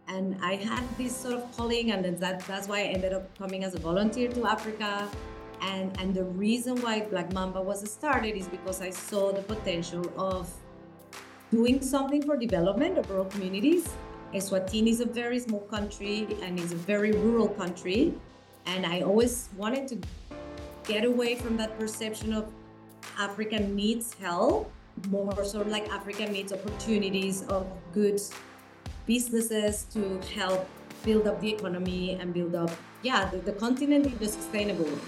And I had this sort of calling, and that's why I ended up coming as a volunteer to Africa. And the reason why Black Mamba was started is because I saw the potential of doing something for development of rural communities. Eswatini is a very small country and is a very rural country. And I always wanted to get away from that perception of Africa needs help, more sort of like Africa needs opportunities of good businesses to help build up the economy and build up, the continent in a sustainable way.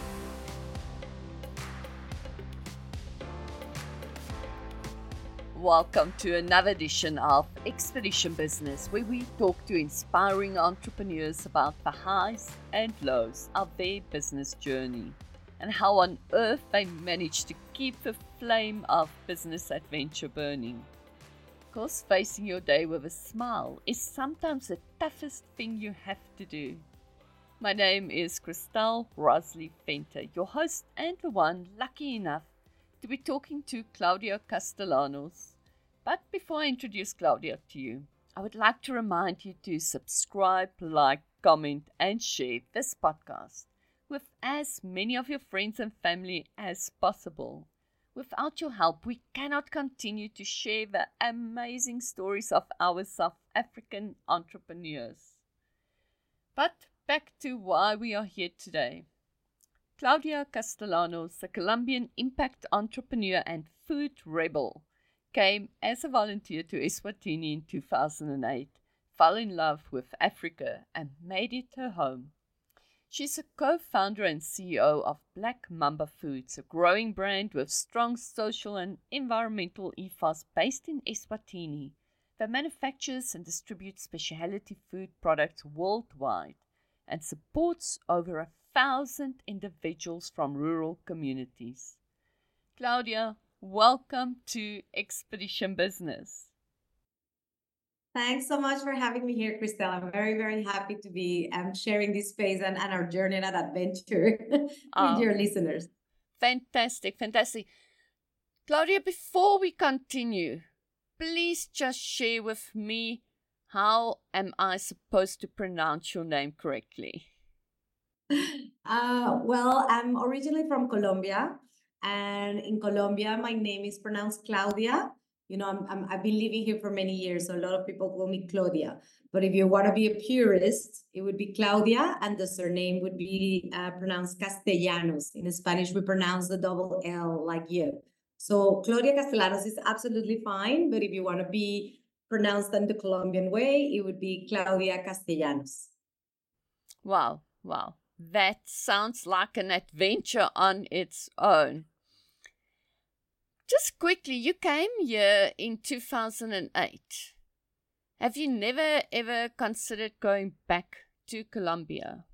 Welcome to another edition of Expedition Business, where we talk to inspiring entrepreneurs about the highs and lows of their business journey and how on earth they manage to keep the flame of business adventure burning. Because facing your day with a smile is sometimes the toughest thing you have to do. My name is Christelle Rosley Venter, your host and the one lucky enough to be talking to Claudia Castellanos. But before I introduce Claudia to you, I would like to remind you to subscribe, like, comment, and share this podcast with as many of your friends and family as possible. Without your help, we cannot continue to share the amazing stories of our South African entrepreneurs. But back to why we are here today. Claudia Castellanos, a Colombian impact entrepreneur and food rebel, came as a volunteer to Eswatini in 2008, fell in love with Africa, and made it her home. She's a co-founder and CEO of Black Mamba Foods, a growing brand with strong social and environmental ethos based in Eswatini that manufactures and distributes specialty food products worldwide and supports over 1,000 individuals from rural communities. Claudia, welcome to Expedition Business. Thanks so much for having me here, Christelle. I'm very, very happy to be sharing this space and our journey and adventure with your listeners. Fantastic. Claudia, before we continue, please just share with me, how am I supposed to pronounce your name correctly? Well, I'm originally from Colombia, and in Colombia, my name is pronounced Claudia. You know, I've been living here for many years, so a lot of people call me Claudia. But if you want to be a purist, it would be Claudia, and the surname would be pronounced Castellanos. In Spanish, we pronounce the double L like you. So Claudia Castellanos is absolutely fine, but if you want to be pronounced in the Colombian way, it would be Claudia Castellanos. Wow. That sounds like an adventure on its own. Just quickly, you came here in 2008. Have you never ever considered going back to Colombia?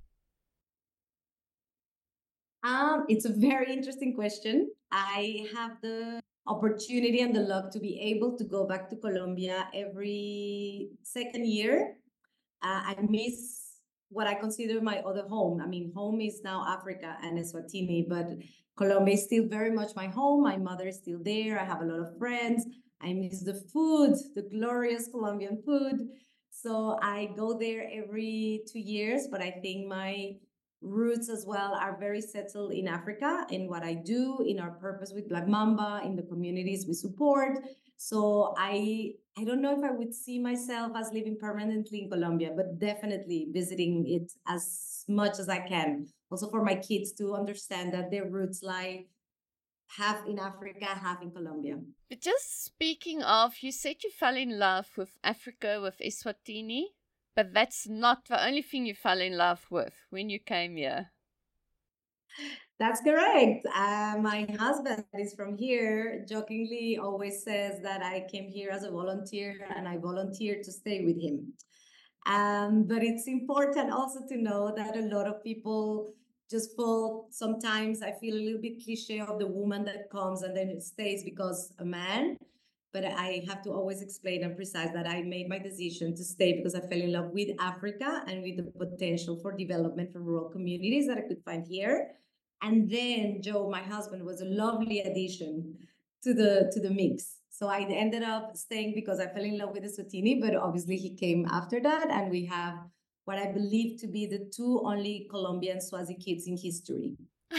It's a very interesting question. I have the opportunity and the luck to be able to go back to Colombia every second year. I miss what I consider my other home. I mean, home is now Africa and Eswatini, but Colombia is still very much my home. My mother is still there. I have a lot of friends. I miss the food, the glorious Colombian food. So I go there every 2 years, but I think my roots as well are very settled in Africa, in what I do, in our purpose with Black Mamba, in the communities we support. So I don't know if I would see myself as living permanently in Colombia, but definitely visiting it as much as I can. Also for my kids to understand that their roots lie half in Africa, half in Colombia. But just speaking of, you said you fell in love with Africa, with Eswatini, but that's not the only thing you fell in love with when you came here. That's correct. My husband is from here, jokingly always says that I came here as a volunteer and I volunteered to stay with him. But it's important also to know that a lot of people just fall. Sometimes I feel a little bit cliche of the woman that comes and then it stays because a man. But I have to always explain and precise that I made my decision to stay because I fell in love with Africa and with the potential for development for rural communities that I could find here. And then Joe, my husband, was a lovely addition to the mix. So I ended up staying because I fell in love with the Sotini, but obviously he came after that. And we have what I believe to be the two only Colombian Swazi kids in history.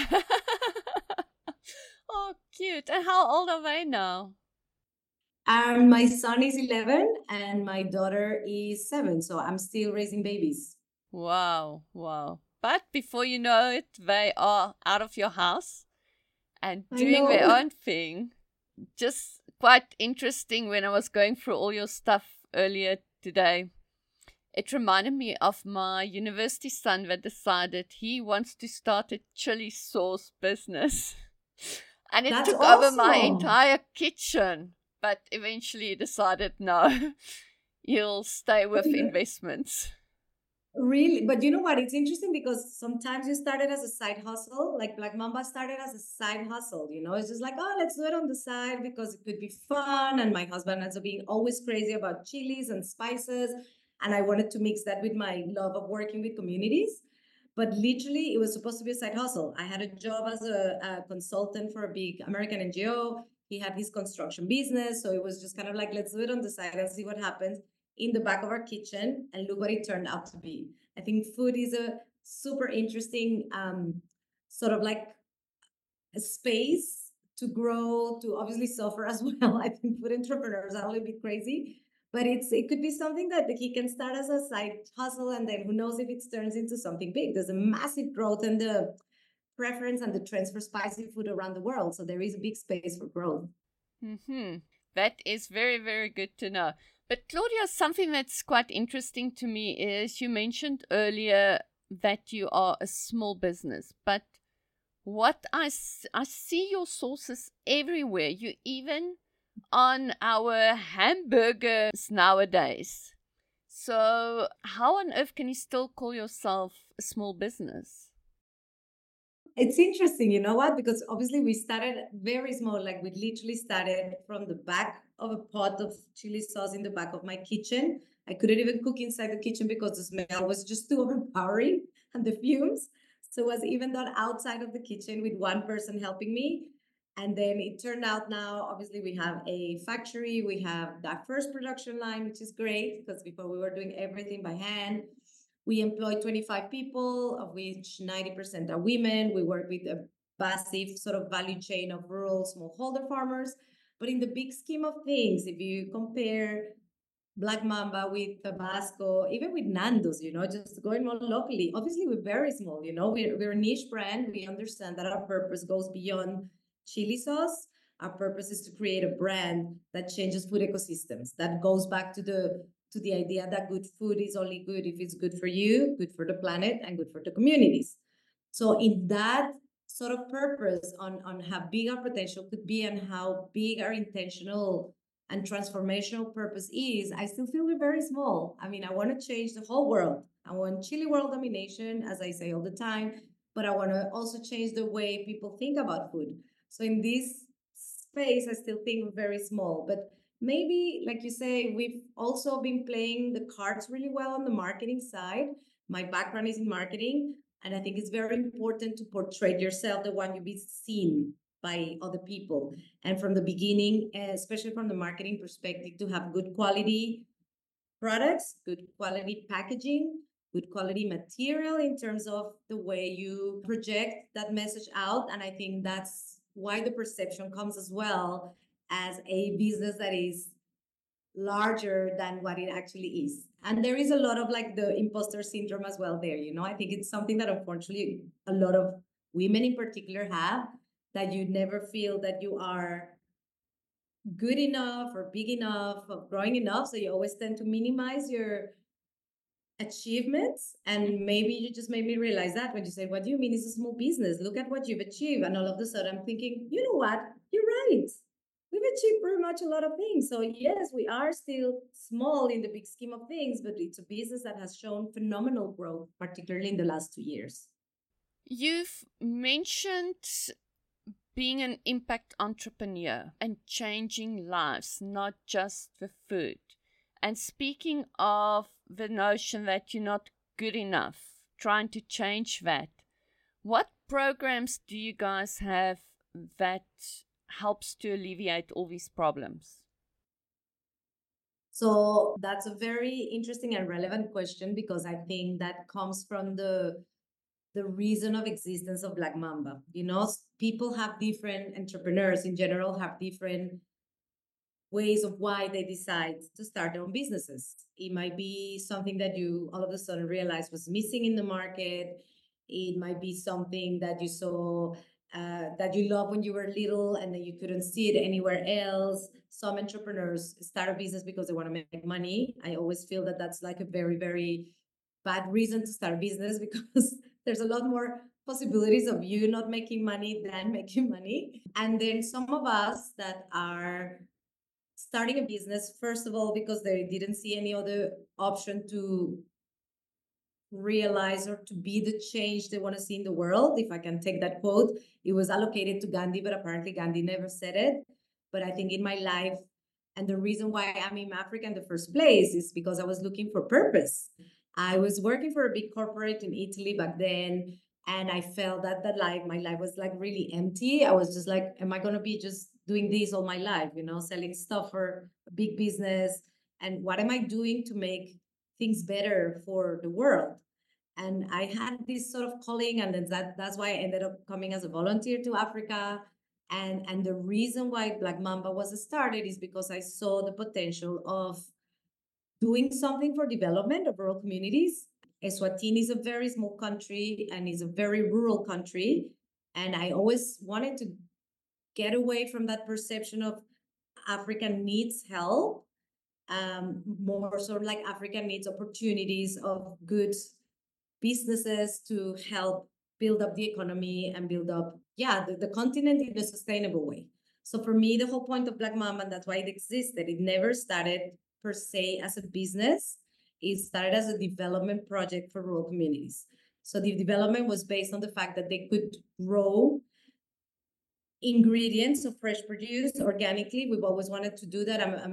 Oh, cute. And how old are they now? My son is 11 and my daughter is 7. So I'm still raising babies. Wow, wow. But before you know it, they are out of your house and I doing their know. own thing. Just quite interesting when I was going through all your stuff earlier today. It reminded me of my university son that decided he wants to start a chili sauce business. And it That's took over my awesome. entire kitchen. But eventually decided no, he'll stay with investments. Really? But you know what? It's interesting because sometimes you started as a side hustle, like Black Mamba started as a side hustle, it's just like, oh, let's do it on the side because it could be fun. And my husband ends up being always crazy about chilies and spices. And I wanted to mix that with my love of working with communities. But literally, it was supposed to be a side hustle. I had a job as a consultant for a big American NGO. He had his construction business. So it was just kind of like, let's do it on the side and see what happens in the back of our kitchen, and look what it turned out to be. I think food is a super interesting sort of like a space to grow, to obviously suffer as well. I think food entrepreneurs are a little bit crazy, but it could be something that he can start as a side hustle, and then who knows if it turns into something big. There's a massive growth in the preference and the trends for spicy food around the world, so there is a big space for growth. That is very, very good to know. But Claudia, something that's quite interesting to me is you mentioned earlier that you are a small business, but what I see your sources everywhere. You even on our hamburgers nowadays. So how on earth can you still call yourself a small business? It's interesting, you know what? Because obviously we started very small, like we literally started from the back of a pot of chili sauce in the back of my kitchen. I couldn't even cook inside the kitchen because the smell was just too overpowering and the fumes. So it was even done outside of the kitchen with one person helping me. And then it turned out now, obviously, we have a factory, we have that first production line, which is great because before we were doing everything by hand. We employ 25 people, of which 90% are women. We work with a massive sort of value chain of rural smallholder farmers. But in the big scheme of things, if you compare Black Mamba with Tabasco, even with Nando's, just going more locally, obviously we're very small, we're a niche brand. We understand that our purpose goes beyond chili sauce. Our purpose is to create a brand that changes food ecosystems, that goes back to the idea that good food is only good if it's good for you, good for the planet, and good for the communities. So in that sort of purpose on how big our potential could be and how big our intentional and transformational purpose is, I still feel we're very small. I mean, I want to change the whole world. I want Chile world domination, as I say all the time, but I want to also change the way people think about food. So in this space, I still think we're very small. But maybe, like you say, we've also been playing the cards really well on the marketing side. My background is in marketing, and I think it's very important to portray yourself the one you be seen by other people. And from the beginning, especially from the marketing perspective, to have good quality products, good quality packaging, good quality material in terms of the way you project that message out. And I think that's why the perception comes as well as a business that is larger than what it actually is. And there is a lot of like the imposter syndrome as well there. I think it's something that unfortunately a lot of women in particular have, that you never feel that you are good enough or big enough or growing enough. So you always tend to minimize your achievements. And maybe you just made me realize that when you said, what do you mean it's a small business? Look at what you've achieved. And all of a sudden I'm thinking, you know what? You're right. We've achieved pretty much a lot of things. So yes, we are still small in the big scheme of things, but it's a business that has shown phenomenal growth, particularly in the last 2 years. You've mentioned being an impact entrepreneur and changing lives, not just with food. And speaking of the notion that you're not good enough, trying to change that, what programs do you guys have that helps to alleviate all these problems? So that's a very interesting and relevant question, because I think that comes from the reason of existence of Black Mamba. You know, people have different, entrepreneurs in general have different ways of why they decide to start their own businesses. It might be something that you all of a sudden realize was missing in the market. It might be something that you saw, that you loved when you were little and then you couldn't see it anywhere else. Some entrepreneurs start a business because they want to make money. I always feel that that's like a very, very bad reason to start a business, because there's a lot more possibilities of you not making money than making money. And then some of us that are starting a business, first of all, because they didn't see any other option to realize or to be the change they want to see in the world. If I can take that quote, it was allocated to Gandhi, but apparently Gandhi never said it. But I think in my life, and the reason why I'm in Africa in the first place is because I was looking for purpose. I was working for a big corporate in Italy back then, and I felt that my life was like really empty. I was just like, am I going to be just doing this all my life, you know, selling stuff for a big business? And what am I doing to make things better for the world? And I had this sort of calling, and then that's why I ended up coming as a volunteer to Africa. And the reason why Black Mamba was started is because I saw the potential of doing something for development of rural communities. Eswatini is a very small country and is a very rural country. And I always wanted to get away from that perception of Africa needs help, more sort of like Africa needs opportunities of good businesses to help build up the economy and build up, the continent in a sustainable way. So for me, the whole point of Black Mamba, and that's why it existed, it never started per se as a business. It started as a development project for rural communities. So the development was based on the fact that they could grow ingredients of fresh produce organically. We've always wanted to do that. I'm a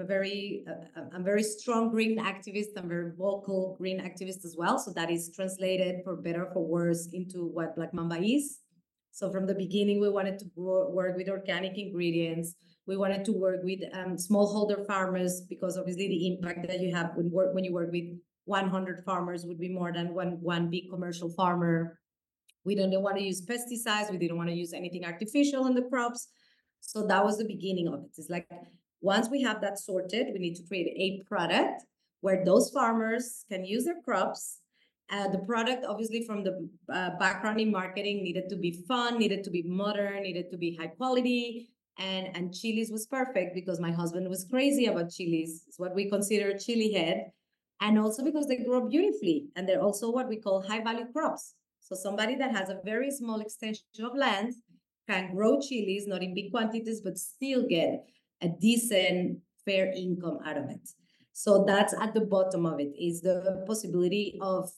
very strong green activist. I'm a very vocal green activist as well. So that is translated, for better or for worse, into what Black Mamba is. So from the beginning, we wanted to work with organic ingredients. We wanted to work with smallholder farmers, because obviously the impact that you have when you work with 100 farmers would be more than one big commercial farmer. We didn't want to use pesticides. We didn't want to use anything artificial in the crops. So that was the beginning of it. It's like, once we have that sorted, we need to create a product where those farmers can use their crops. The product, obviously, from the background in marketing, needed to be fun, needed to be modern, needed to be high quality. And chilies was perfect because my husband was crazy about chilies. It's what we consider chili head. And also because they grow beautifully. And they're also what we call high value crops. So somebody that has a very small extension of land can grow chilies, not in big quantities, but still get a decent, fair income out of it. So that's at the bottom of it, is the possibility of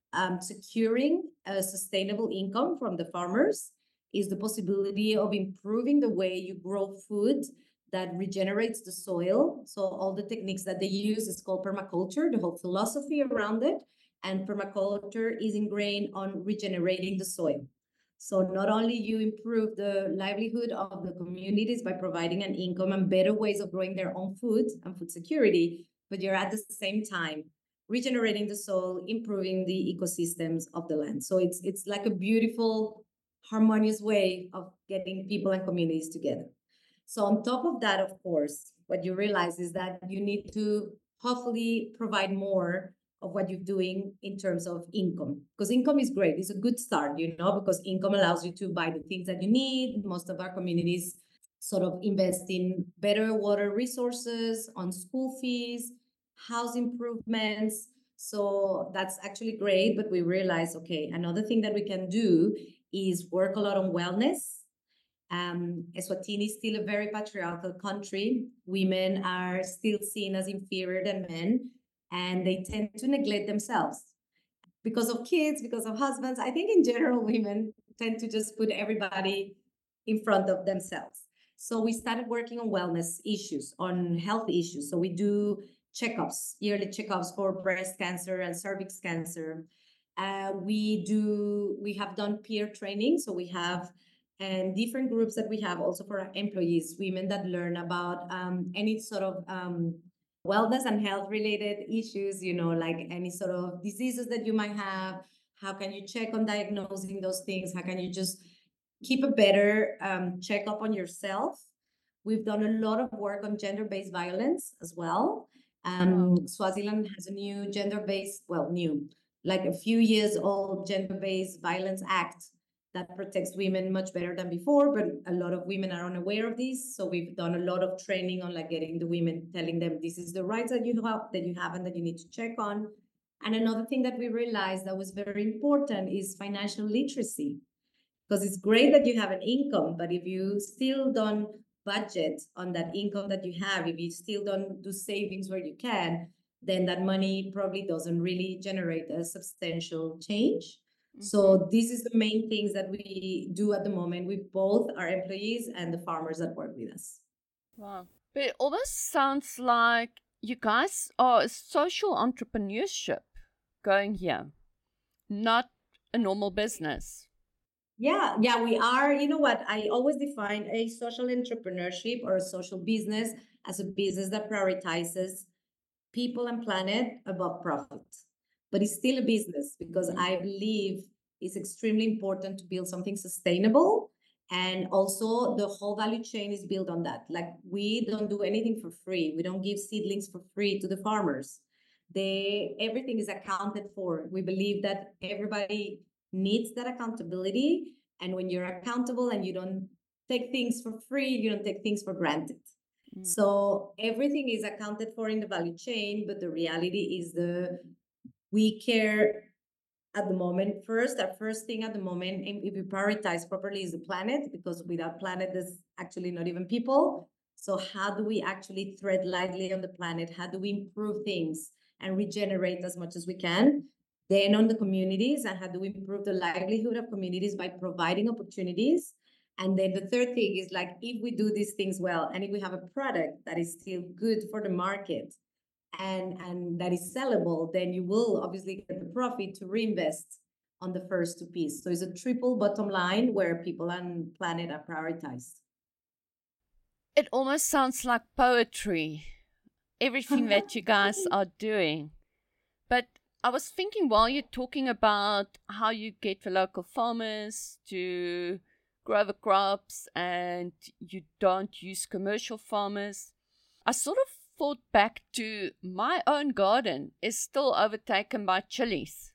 securing a sustainable income from the farmers, is the possibility of improving the way you grow food that regenerates the soil. So all the techniques that they use is called permaculture, the whole philosophy around it. And permaculture is ingrained on regenerating the soil. So not only you improve the livelihood of the communities by providing an income and better ways of growing their own food and food security, but you're at the same time regenerating the soil, improving the ecosystems of the land. So it's like a beautiful, harmonious way of getting people and communities together. So on top of that, of course, what you realize is that you need to hopefully provide more of what you're doing in terms of income, because income is great. It's a good start, you know, because income allows you to buy the things that you need. Most of our communities sort of invest in better water resources, on school fees, house improvements. So that's actually great. But we realize, okay, another thing that we can do is work a lot on wellness. Eswatini is still a very patriarchal country. Women are still seen as inferior than men, and they tend to neglect themselves because of kids, because of husbands. I think in general, women tend to just put everybody in front of themselves. So we started working on wellness issues, on health issues. So we do checkups, yearly checkups for breast cancer and cervix cancer. We have done peer training. So we have different groups that we have also for our employees, women that learn about any sort of wellness and health related issues, like any sort of diseases that you might have. How can you check on diagnosing those things? How can you just keep a better checkup on yourself? We've done a lot of work on gender-based violence as well. Wow. Swaziland has a new gender-based, well, new, like a few years old gender-based violence act that protects women much better than before, but a lot of women are unaware of this. So we've done a lot of training on like getting the women, telling them this is the rights that you have and that you need to check on. And another thing that we realized that was very important is financial literacy, because it's great that you have an income, but if you still don't budget on that income that you have, if you still don't do savings where you can, then that money probably doesn't really generate a substantial change. So this is the main things that we do at the moment with both our employees and the farmers that work with us. Wow. But it almost sounds like you guys are a social entrepreneurship going here, not a normal business. Yeah, we are. You know what? I always define a social entrepreneurship or a social business as a business that prioritizes people and planet above profit. But it's still a business because I believe it's extremely important to build something sustainable. And also, the whole value chain is built on that. Like, we don't do anything for free. We don't give seedlings for free to the farmers. Everything is accounted for. We believe that everybody needs that accountability. And when you're accountable and you don't take things for free, you don't take things for granted. So everything is accounted for in the value chain, but the reality is we care at the moment first. Our first thing at the moment, if we prioritize properly, is the planet, because without planet, there's actually not even people. So how do we actually tread lightly on the planet? How do we improve things and regenerate as much as we can? Then on the communities, and how do we improve the livelihood of communities by providing opportunities? And then the third thing is like, if we do these things well, and if we have a product that is still good for the market and that is sellable, then you will obviously get the profit to reinvest on the first two pieces. So it's a triple bottom line where people and planet are prioritized. It almost sounds like poetry, everything that you guys are doing. But I was thinking while you're talking about how you get the local farmers to grow the crops and you don't use commercial farmers, I sort of thought back to my own garden is still overtaken by chilies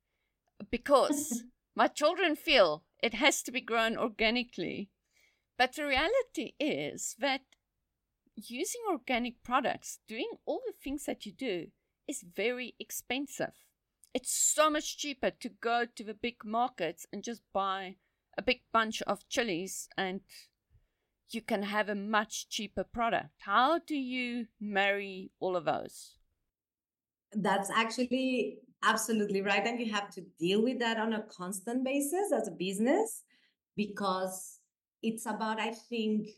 because my children feel it has to be grown organically. But the reality is that using organic products, doing all the things that you do, is very expensive. It's so much cheaper to go to the big markets and just buy a big bunch of chilies and you can have a much cheaper product. How do you marry all of those? That's actually absolutely right. And you have to deal with that on a constant basis as a business, because it's about, I think,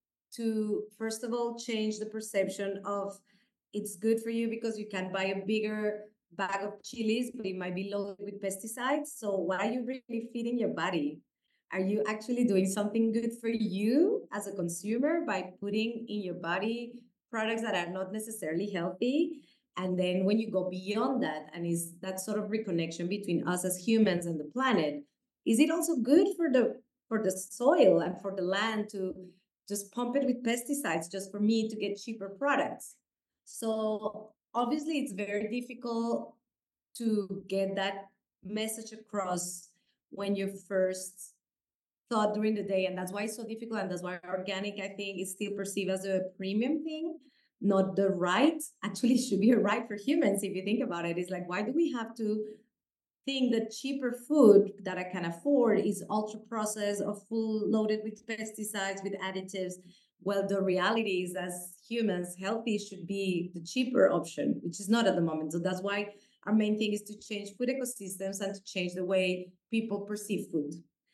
to first of all change the perception of it's good for you because you can buy a bigger bag of chilies, but it might be loaded with pesticides. So what are you really feeding your body? Are you actually doing something good for you as a consumer by putting in your body products that are not necessarily healthy? And then when you go beyond that, and is that sort of reconnection between us as humans and the planet, is it also good for the soil and for the land to just pump it with pesticides just for me to get cheaper products? So obviously it's very difficult to get that message across when you first thought during the day. And that's why it's so difficult. And that's why organic, I think, is still perceived as a premium thing, not the right. Actually, should be a right for humans. If you think about it, it's like, why do we have to think that cheaper food that I can afford is ultra processed or full loaded with pesticides, with additives? Well, the reality is, as humans, healthy should be the cheaper option, which is not at the moment. So that's why our main thing is to change food ecosystems and to change the way people perceive food.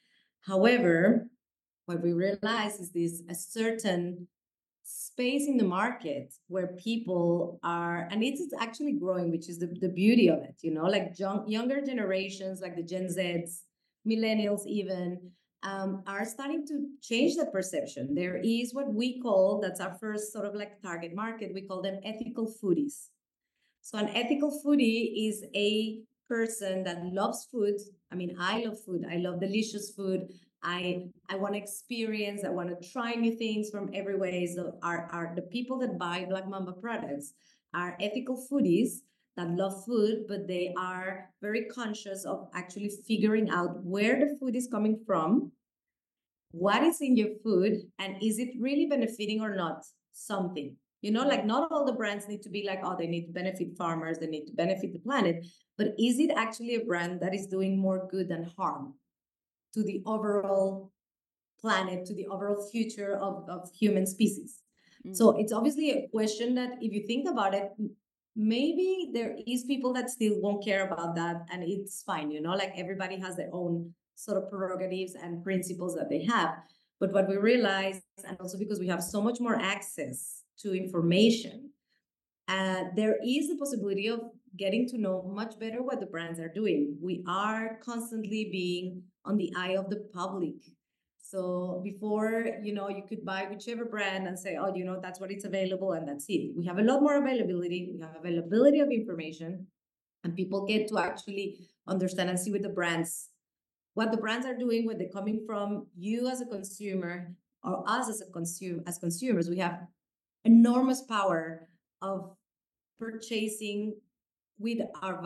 However, what we realize is this a certain space in the market where people are, and it's actually growing, which is the beauty of it, like younger generations, like the Gen Zs, millennials even, are starting to change the perception. There is what we call, that's our first sort of like target market, we call them ethical foodies. So an ethical foodie is a person that loves food. I mean, I love food. I love delicious food. I want to experience. I want to try new things from every way. So are the people that buy Black Mamba products are ethical foodies that love food, but they are very conscious of actually figuring out where the food is coming from, what is in your food, and is it really benefiting or not something. Like not all the brands need to be like, oh, they need to benefit farmers, they need to benefit the planet, but is it actually a brand that is doing more good than harm to the overall planet, to the overall future of human species? So it's obviously a question that, if you think about it, maybe there is people that still won't care about that, and it's fine. Like everybody has their own sort of prerogatives and principles that they have. But what we realize, and also because we have so much more access to information, there is the possibility of getting to know much better what the brands are doing. We are constantly being on the eye of the public. So before, you could buy whichever brand and say, oh, that's what it's available and that's it. We have a lot more availability. We have availability of information, and people get to actually understand and see what the brands are doing, where they're coming from. You as a consumer, or us as consumers, we have enormous power of purchasing with our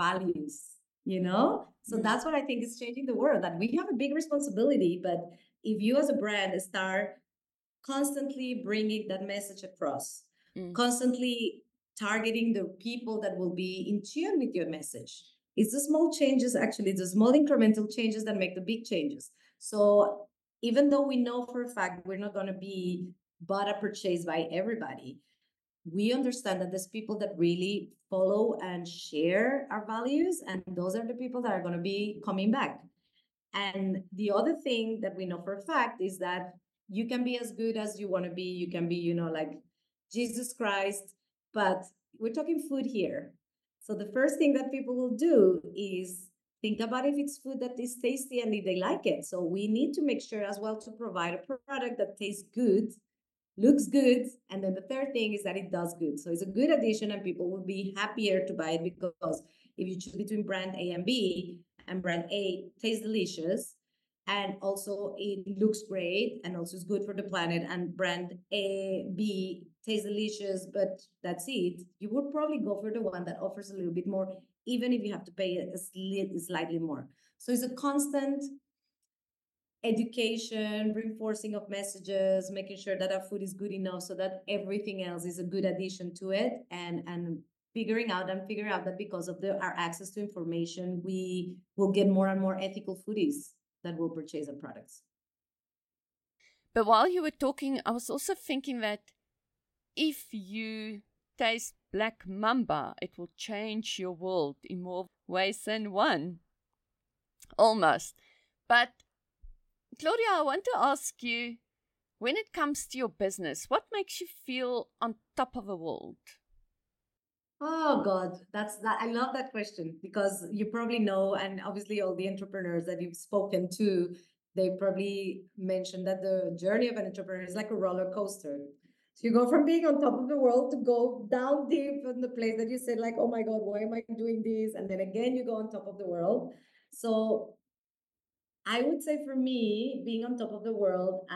values. So that's what I think is changing the world, that we have a big responsibility. But if you as a brand start constantly bringing that message across, constantly targeting the people that will be in tune with your message, it's the small changes, actually, the small incremental changes that make the big changes. So even though we know for a fact we're not going to be bought or purchased by everybody, we understand that there's people that really follow and share our values, and those are the people that are going to be coming back. And the other thing that we know for a fact is that you can be as good as you want to be. You can be, like Jesus Christ, but we're talking food here. So the first thing that people will do is think about if it's food that is tasty and if they like it. So we need to make sure as well to provide a product that tastes good, looks good, and then the third thing is that it does good. So it's a good addition, and people will be happier to buy it, because if you choose between brand A and B, and brand A tastes delicious and also it looks great and also is good for the planet, and brand B tastes delicious but that's it, you would probably go for the one that offers a little bit more, even if you have to pay slightly more. So it's a constant education, reinforcing of messages, making sure that our food is good enough so that everything else is a good addition to it, and figuring out that because of our access to information, we will get more and more ethical foodies that will purchase our products. But while you were talking, I was also thinking that if you taste Black Mamba, it will change your world in more ways than one. Almost. But Claudia, I want to ask you, when it comes to your business, what makes you feel on top of the world? Oh God, that's that. I love that question, because you probably know, and obviously all the entrepreneurs that you've spoken to, they probably mentioned that the journey of an entrepreneur is like a roller coaster. So you go from being on top of the world to go down deep in the place that you said, like, oh my God, why am I doing this? And then again, you go on top of the world. So I would say for me, being on top of the world,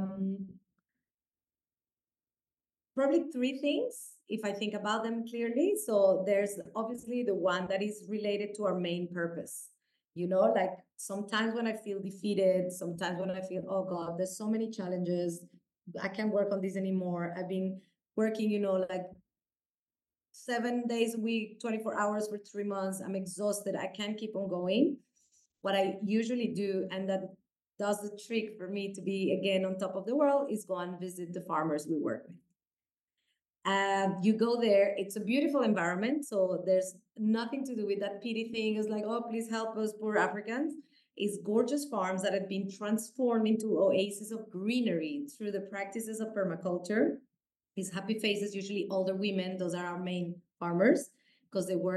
probably three things, if I think about them clearly. So there's obviously the one that is related to our main purpose. Like sometimes when I feel defeated, sometimes when I feel, oh God, there's so many challenges, I can't work on this anymore. I've been working, like 7 days a week, 24 hours for 3 months. I'm exhausted. I can't keep on going. What I usually do, and that does the trick for me to be again on top of the world, is go and visit the farmers we work with. You go there, it's a beautiful environment. So there's nothing to do with that pity thing. It's like, oh, please help us, poor Africans. It's gorgeous farms that have been transformed into oases of greenery through the practices of permaculture. These happy faces, usually older women, those are our main farmers, because they work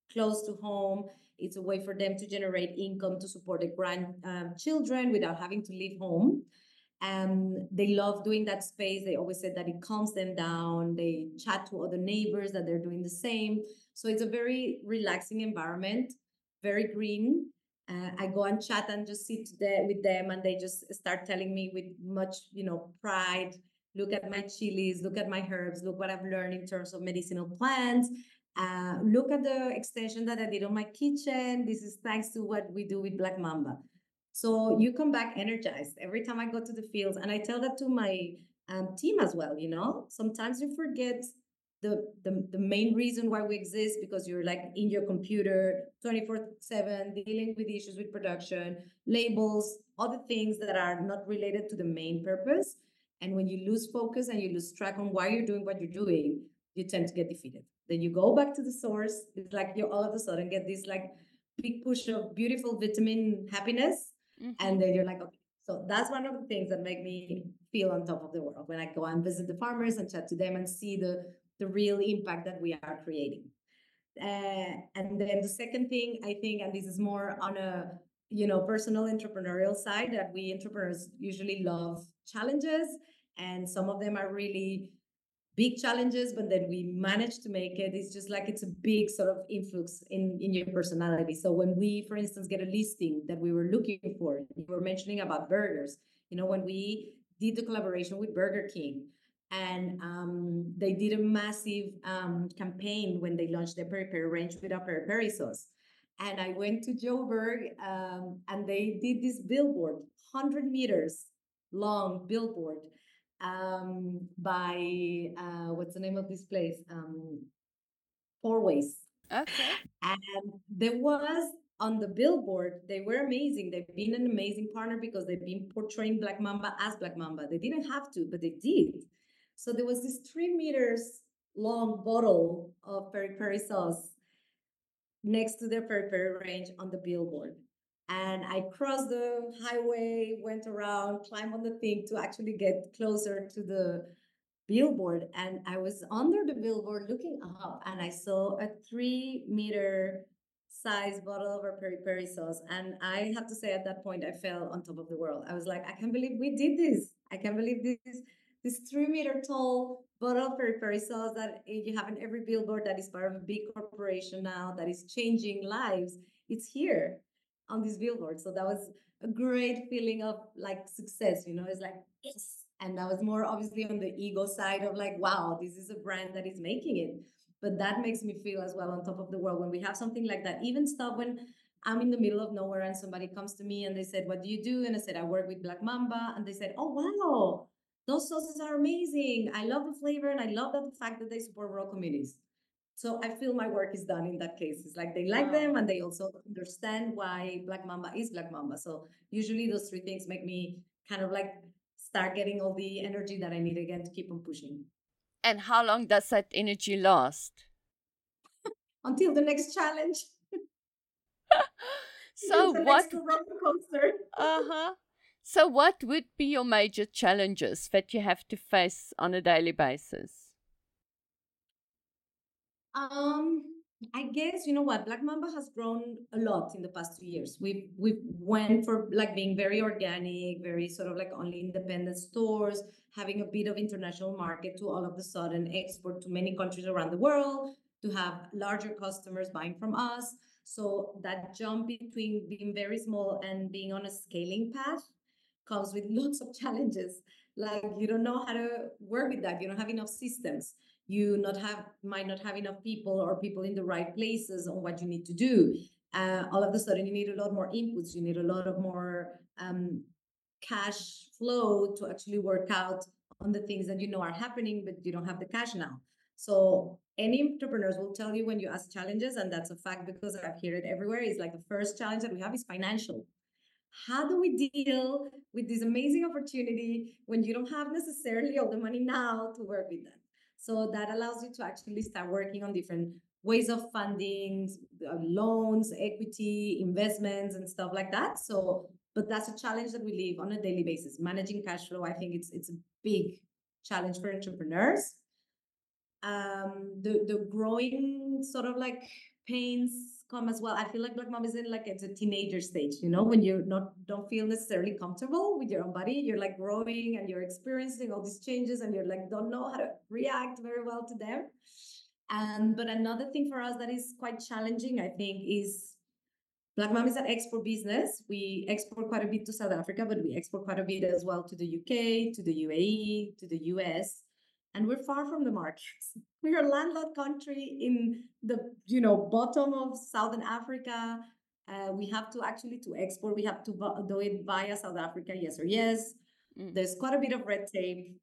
close to home. It's a way for them to generate income to support their grandchildren without having to leave home. They love doing that space. They always said that it calms them down. They chat to other neighbors that they're doing the same. So it's a very relaxing environment, very green. I go and chat and just sit there with them, and they just start telling me with much, pride. Look at my chilies, look at my herbs, look what I've learned in terms of medicinal plants. Look at the extension that I did on my kitchen. This is thanks to what we do with Black Mamba. So you come back energized every time I go to the fields. And I tell that to my team as well. Sometimes you forget the main reason why we exist, because you're like in your computer 24/7 dealing with issues with production, labels, other things that are not related to the main purpose. And when you lose focus and you lose track on why you're doing what you're doing, you tend to get defeated. Then you go back to the source. It's like you all of a sudden get this like big push of beautiful vitamin happiness. And then you're like, okay. So that's one of the things that make me feel on top of the world when I go and visit the farmers and chat to them and see the real impact that we are creating. And then the second thing, I think, and this is more on a personal entrepreneurial side, that we entrepreneurs usually love challenges, and some of them are really big challenges, but then we manage to make it. It's just like it's a big sort of influx in your personality. So when we, for instance, get a listing that we were looking for, you were mentioning about burgers, when we did the collaboration with Burger King, and they did a massive campaign when they launched their peri peri range with our peri peri sauce. And I went to Joburg, and they did this billboard, 100 meters long billboard, by what's the name of this place? Four Ways. Okay. And there was on the billboard, they were amazing. They've been an amazing partner because they've been portraying Black Mamba as Black Mamba. They didn't have to, but they did. So there was this 3 meters long bottle of peri peri sauce next to their peri peri range on the billboard. And I crossed the highway, went around, climbed on the thing to actually get closer to the billboard. And I was under the billboard looking up, and I saw a 3 meter size bottle of our peri peri sauce. And I have to say, at that point, I fell on top of the world. I was like, I can't believe we did this. I can't believe this 3 meter tall bottle of peri peri sauce that you have in every billboard, that is part of a big corporation now, that is changing lives. It's here on this billboard. So that was a great feeling of like success. It's like, yes. And that was more obviously on the ego side of like, wow, this is a brand that is making it. But that makes me feel as well on top of the world when we have something like that. Even stuff when I'm in the middle of nowhere and somebody comes to me and they said, what do you do? And I said, I work with Black Mamba. And they said, oh, wow, those sauces are amazing. I love the flavor, and I love the fact that they support rural communities. So I feel my work is done in that case. It's like they like them, and they also understand why Black Mamba is Black Mamba. So usually those three things make me kind of like start getting all the energy that I need again to keep on pushing. And how long does that energy last? Until the next challenge. So the what? next roller coaster. Uh-huh. So what would be your major challenges that you have to face on a daily basis? I guess you know what, Black Mamba has grown a lot in the past 2 years. We've went for like being very organic, very sort of like only independent stores, having a bit of international market, to all of the sudden export to many countries around the world, to have larger customers buying from us. So that jump between being very small and being on a scaling path comes with lots of challenges. Like you don't know how to work with that. You don't have enough systems. You might not have enough people or people in the right places on what you need to do. All of a sudden, you need a lot more inputs. You need a lot of more cash flow to actually work out on the things that are happening, but you don't have the cash now. So any entrepreneurs will tell you when you ask challenges, and that's a fact because I hear it everywhere, is like the first challenge that we have is financial. How do we deal with this amazing opportunity when you don't have necessarily all the money now to work with them? So that allows you to actually start working on different ways of funding, loans, equity, investments, and stuff like that. So, but that's a challenge that we live on a daily basis. Managing cash flow, I think it's a big challenge for entrepreneurs. The growing sort of like pains come as well. I feel like Black Mom is in like it's a teenager stage, you know, when you not don't feel necessarily comfortable with your own body. You're like growing and you're experiencing all these changes and you're like don't know how to react very well to them. And but another thing for us that is quite challenging, I think, is Black Mom is an export business. We export quite a bit to South Africa, but we export quite a bit as well to the UK, to the UAE, to the US, and we're far from the markets. We're a landlocked country in the bottom of Southern Africa. We have to actually to export. We have to do it via South Africa, yes or yes. Mm. There's quite a bit of red tape.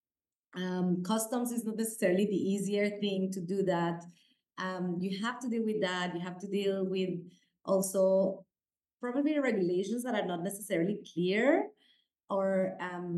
Customs is not necessarily the easier thing to do that. You have to deal with that. You have to deal with also probably regulations that are not necessarily clear or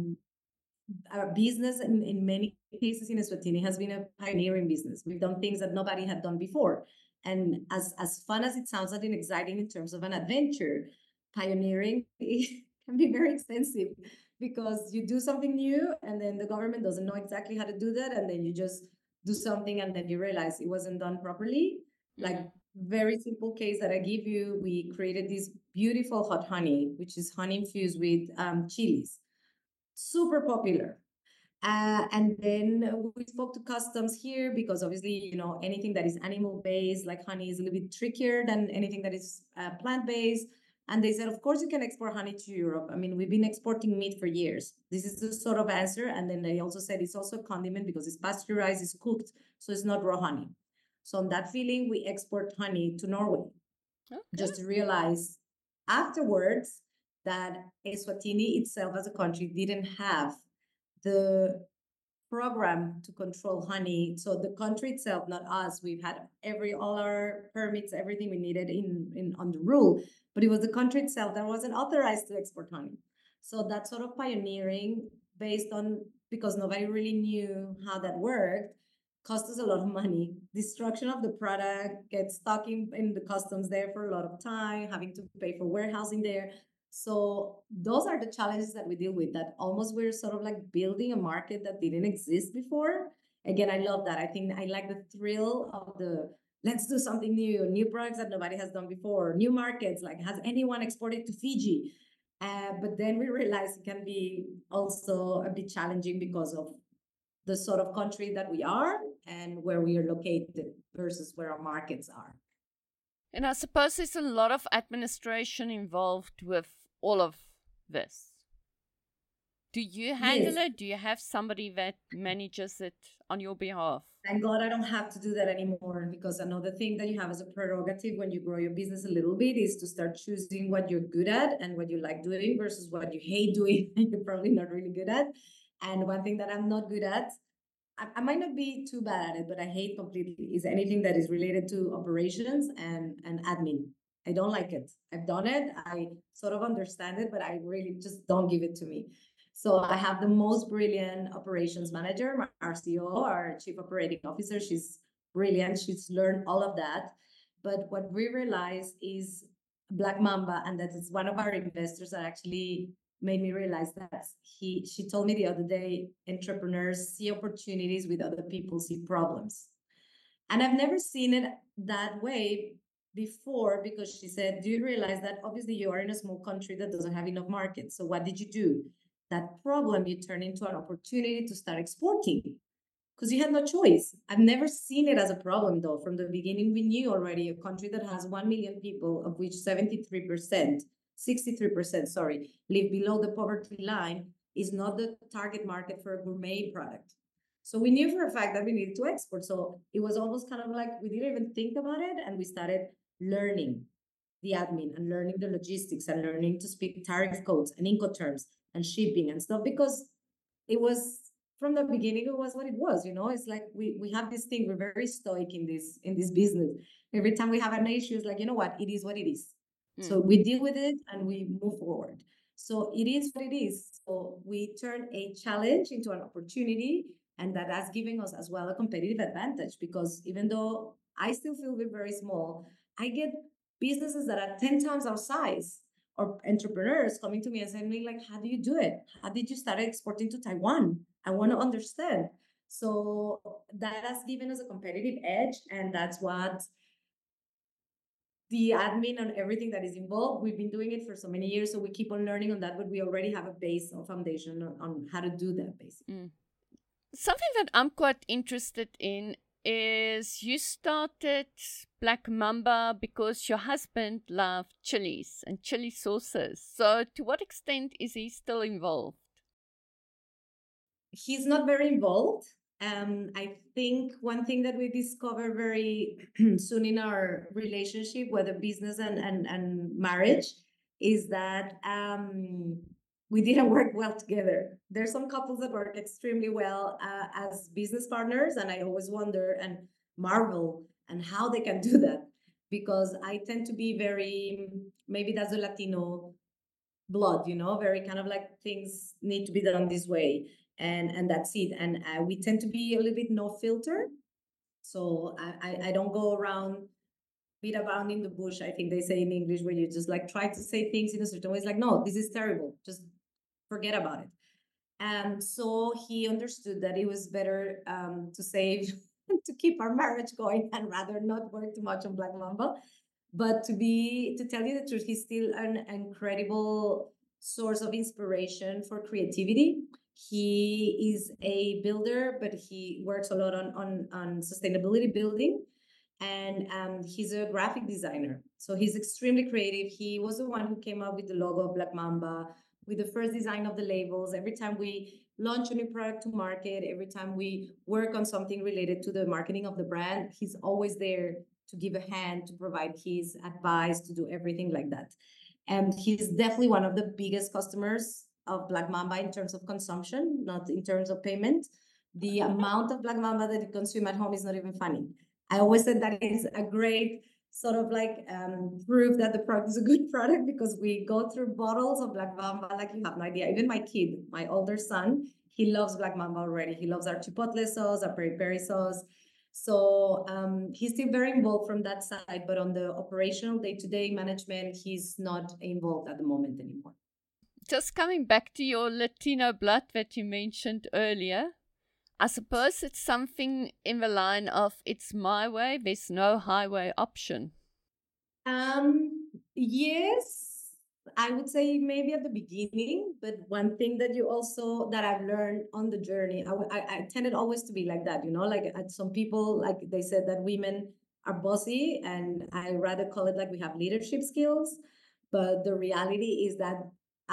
our business in many cases in Eswatini has been a pioneering business. We've done things that nobody had done before. And as fun as it sounds and exciting in terms of an adventure, pioneering can be very expensive because you do something new and then the government doesn't know exactly how to do that. And then you just do something and then you realize it wasn't done properly. Like very simple case that I give you, we created this beautiful hot honey, which is honey infused with chilies, super popular. And then we spoke to customs here because obviously, anything that is animal based, like honey, is a little bit trickier than anything that is plant based. And they said, of course, you can export honey to Europe. I mean, we've been exporting meat for years. This is the sort of answer. And then they also said it's also a condiment because it's pasteurized, it's cooked, so it's not raw honey. So on that feeling, we export honey to Norway. Okay. Just to realize afterwards that Eswatini itself as a country didn't have the program to control honey. So the country itself, not us, we've had all our permits, everything we needed in on the rule, but it was the country itself that wasn't authorized to export honey. So that sort of pioneering based on because nobody really knew how that worked cost us a lot of money. Destruction of the product, get stuck in the customs there for a lot of time, having to pay for warehousing there. So those are the challenges that we deal with, that almost we're sort of like building a market that didn't exist before. Again, I love that. I think I like the thrill of the let's do something new products that nobody has done before, new markets, like has anyone exported to Fiji? But then we realize it can be also a bit challenging because of the sort of country that we are and where we are located versus where our markets are. And I suppose there's a lot of administration involved with all of this. Do you handle it? Do you have somebody that manages it on your behalf? Thank God I don't have to do that anymore, because another thing that you have as a prerogative when you grow your business a little bit is to start choosing what you're good at and what you like doing versus what you hate doing and you're probably not really good at. And one thing that I'm not good at, I might not be too bad at it, but I hate completely, is anything that is related to operations and admin. I don't like it. I've done it. I sort of understand it, but I really just don't give it to me. So I have the most brilliant operations manager, our CEO, our chief operating officer. She's brilliant. She's learned all of that. But what we realized is Black Mamba, and that is one of our investors that actually made me realize that she told me the other day, entrepreneurs see opportunities with other people see problems. And I've never seen it that way before, because she said, do you realize that obviously you are in a small country that doesn't have enough markets? So what did you do? That problem you turn into an opportunity to start exporting, because you had no choice. I've never seen it as a problem, though. From the beginning, we knew already a country that has 1 million people, of which 63%, 63%, sorry, live below the poverty line, is not the target market for a gourmet product. So we knew for a fact that we needed to export. So it was almost kind of like we didn't even think about it, and we started learning the admin and learning the logistics and learning to speak tariff codes and Incoterms and shipping and stuff, because it was from the beginning, it was what it was. It's like we have this thing, we're very stoic in this business. Every time we have an issue, it's like, you know what, it is what it is. So we deal with it and we move forward. So it is what it is. So we turn a challenge into an opportunity, and that has given us as well a competitive advantage, because even though I still feel we're very small, I get businesses that are 10 times our size, or entrepreneurs coming to me and saying me like, how do you do it? How did you start exporting to Taiwan? I want to understand. So that has given us a competitive edge, and that's what the admin and everything that is involved. We've been doing it for so many years, so we keep on learning on that, but we already have a base or foundation on how to do that, basically. Something that I'm quite interested in is you started Black Mamba because your husband loved chilies and chili sauces. So, to what extent is he still involved? He's not very involved. I think one thing that we discovered very soon in our relationship, whether business and marriage, is that we didn't work well together. There's some couples that work extremely well as business partners, and I always wonder and marvel and how they can do that, because I tend to be very, maybe that's a Latino blood, very kind of like things need to be done this way, and that's it. And we tend to be a little bit no filter, so I don't go around beat around in the bush, I think they say in English, where you just like try to say things in a certain way. It's like, no, this is terrible, just forget about it. And so he understood that it was better to save to keep our marriage going and rather not work too much on Black Mamba. But to tell you the truth, he's still an incredible source of inspiration for creativity. He is a builder, but he works a lot on sustainability building. And he's a graphic designer. So he's extremely creative. He was the one who came up with the logo of Black Mamba, with the first design of the labels. Every time we launch a new product to market, every time we work on something related to the marketing of the brand, he's always there to give a hand, to provide his advice, to do everything like that. And he's definitely one of the biggest customers of Black Mamba in terms of consumption, not in terms of payment. The amount of Black Mamba that you consume at home is not even funny. I always said that is a great sort of like proof that the product is a good product, because we go through bottles of Black Mamba like you have no idea. Even my kid, my older son, he loves Black Mamba already. He loves our chipotle sauce, our peri-peri sauce. So he's still very involved from that side, but on the operational day-to-day management, he's not involved at the moment anymore. Just coming back to your Latino blood that you mentioned earlier, I suppose it's something in the line of it's my way, there's no highway option. Yes, I would say maybe at the beginning, but one thing that I've learned on the journey, I tended always to be like that, like some people, like they said that women are bossy, and I rather call it like we have leadership skills. But the reality is that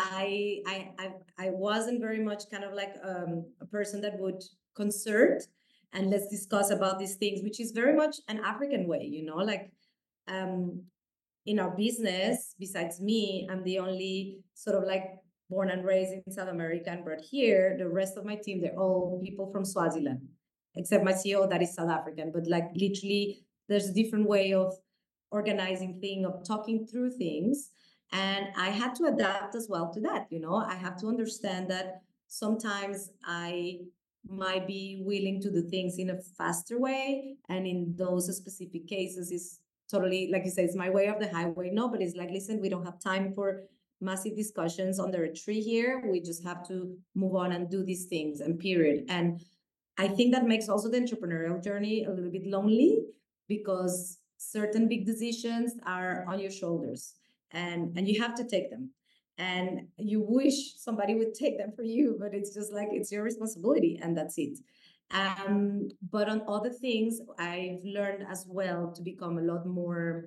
I wasn't very much kind of like a person that would concert and let's discuss about these things, which is very much an African way, like um, in our business, besides me, I'm the only sort of like born and raised in South America and brought here. The rest of my team, they're all people from Swaziland, except my CEO that is South African. But like literally, there's a different way of organizing things, of talking through things. And I had to adapt as well to that. I have to understand that sometimes I might be willing to do things in a faster way. And in those specific cases, is totally, like you say, it's my way of the highway. No, but it's like, listen, we don't have time for massive discussions under a tree here. We just have to move on and do these things, and period. And I think that makes also the entrepreneurial journey a little bit lonely, because certain big decisions are on your shoulders, and you have to take them. And you wish somebody would take them for you, but it's just like it's your responsibility, and that's it. But on other things, I've learned as well to become a lot more,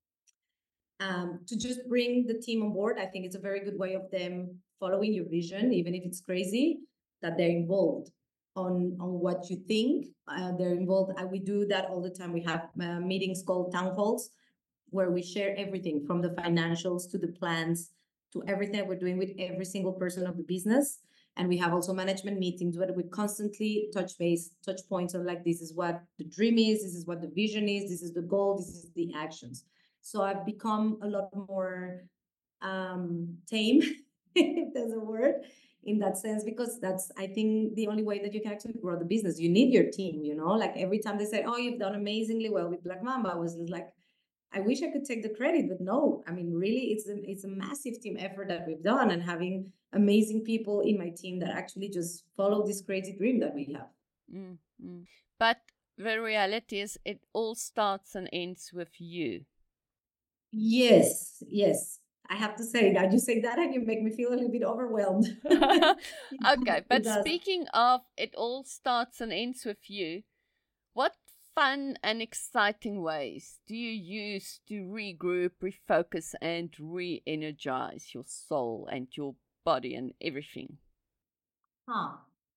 to just bring the team on board. I think it's a very good way of them following your vision, even if it's crazy, that they're involved on what you think. They're involved. We do that all the time. We have meetings called town halls, where we share everything from the financials to the plans to everything that we're doing with every single person of the business. And we have also management meetings where we constantly touch points on like, this is what the dream is, this is what the vision is, this is the goal, this is the actions. So I've become a lot more tame, if there's a word, in that sense, because that's, I think, the only way that you can actually grow the business. You need your team, like every time they say, oh, you've done amazingly well with Black Mamba, I was like, I wish I could take the credit, but no. I mean, really, it's a massive team effort that we've done, and having amazing people in my team that actually just follow this crazy dream that we have. Mm-hmm. But the reality is, it all starts and ends with you. Yes, yes. I have to say that you say that and you make me feel a little bit overwhelmed. It does. Okay, It but does. speaking of it all starts and ends with you, what fun and exciting ways do you use to regroup, refocus, and re energize your soul and your body and everything? Huh.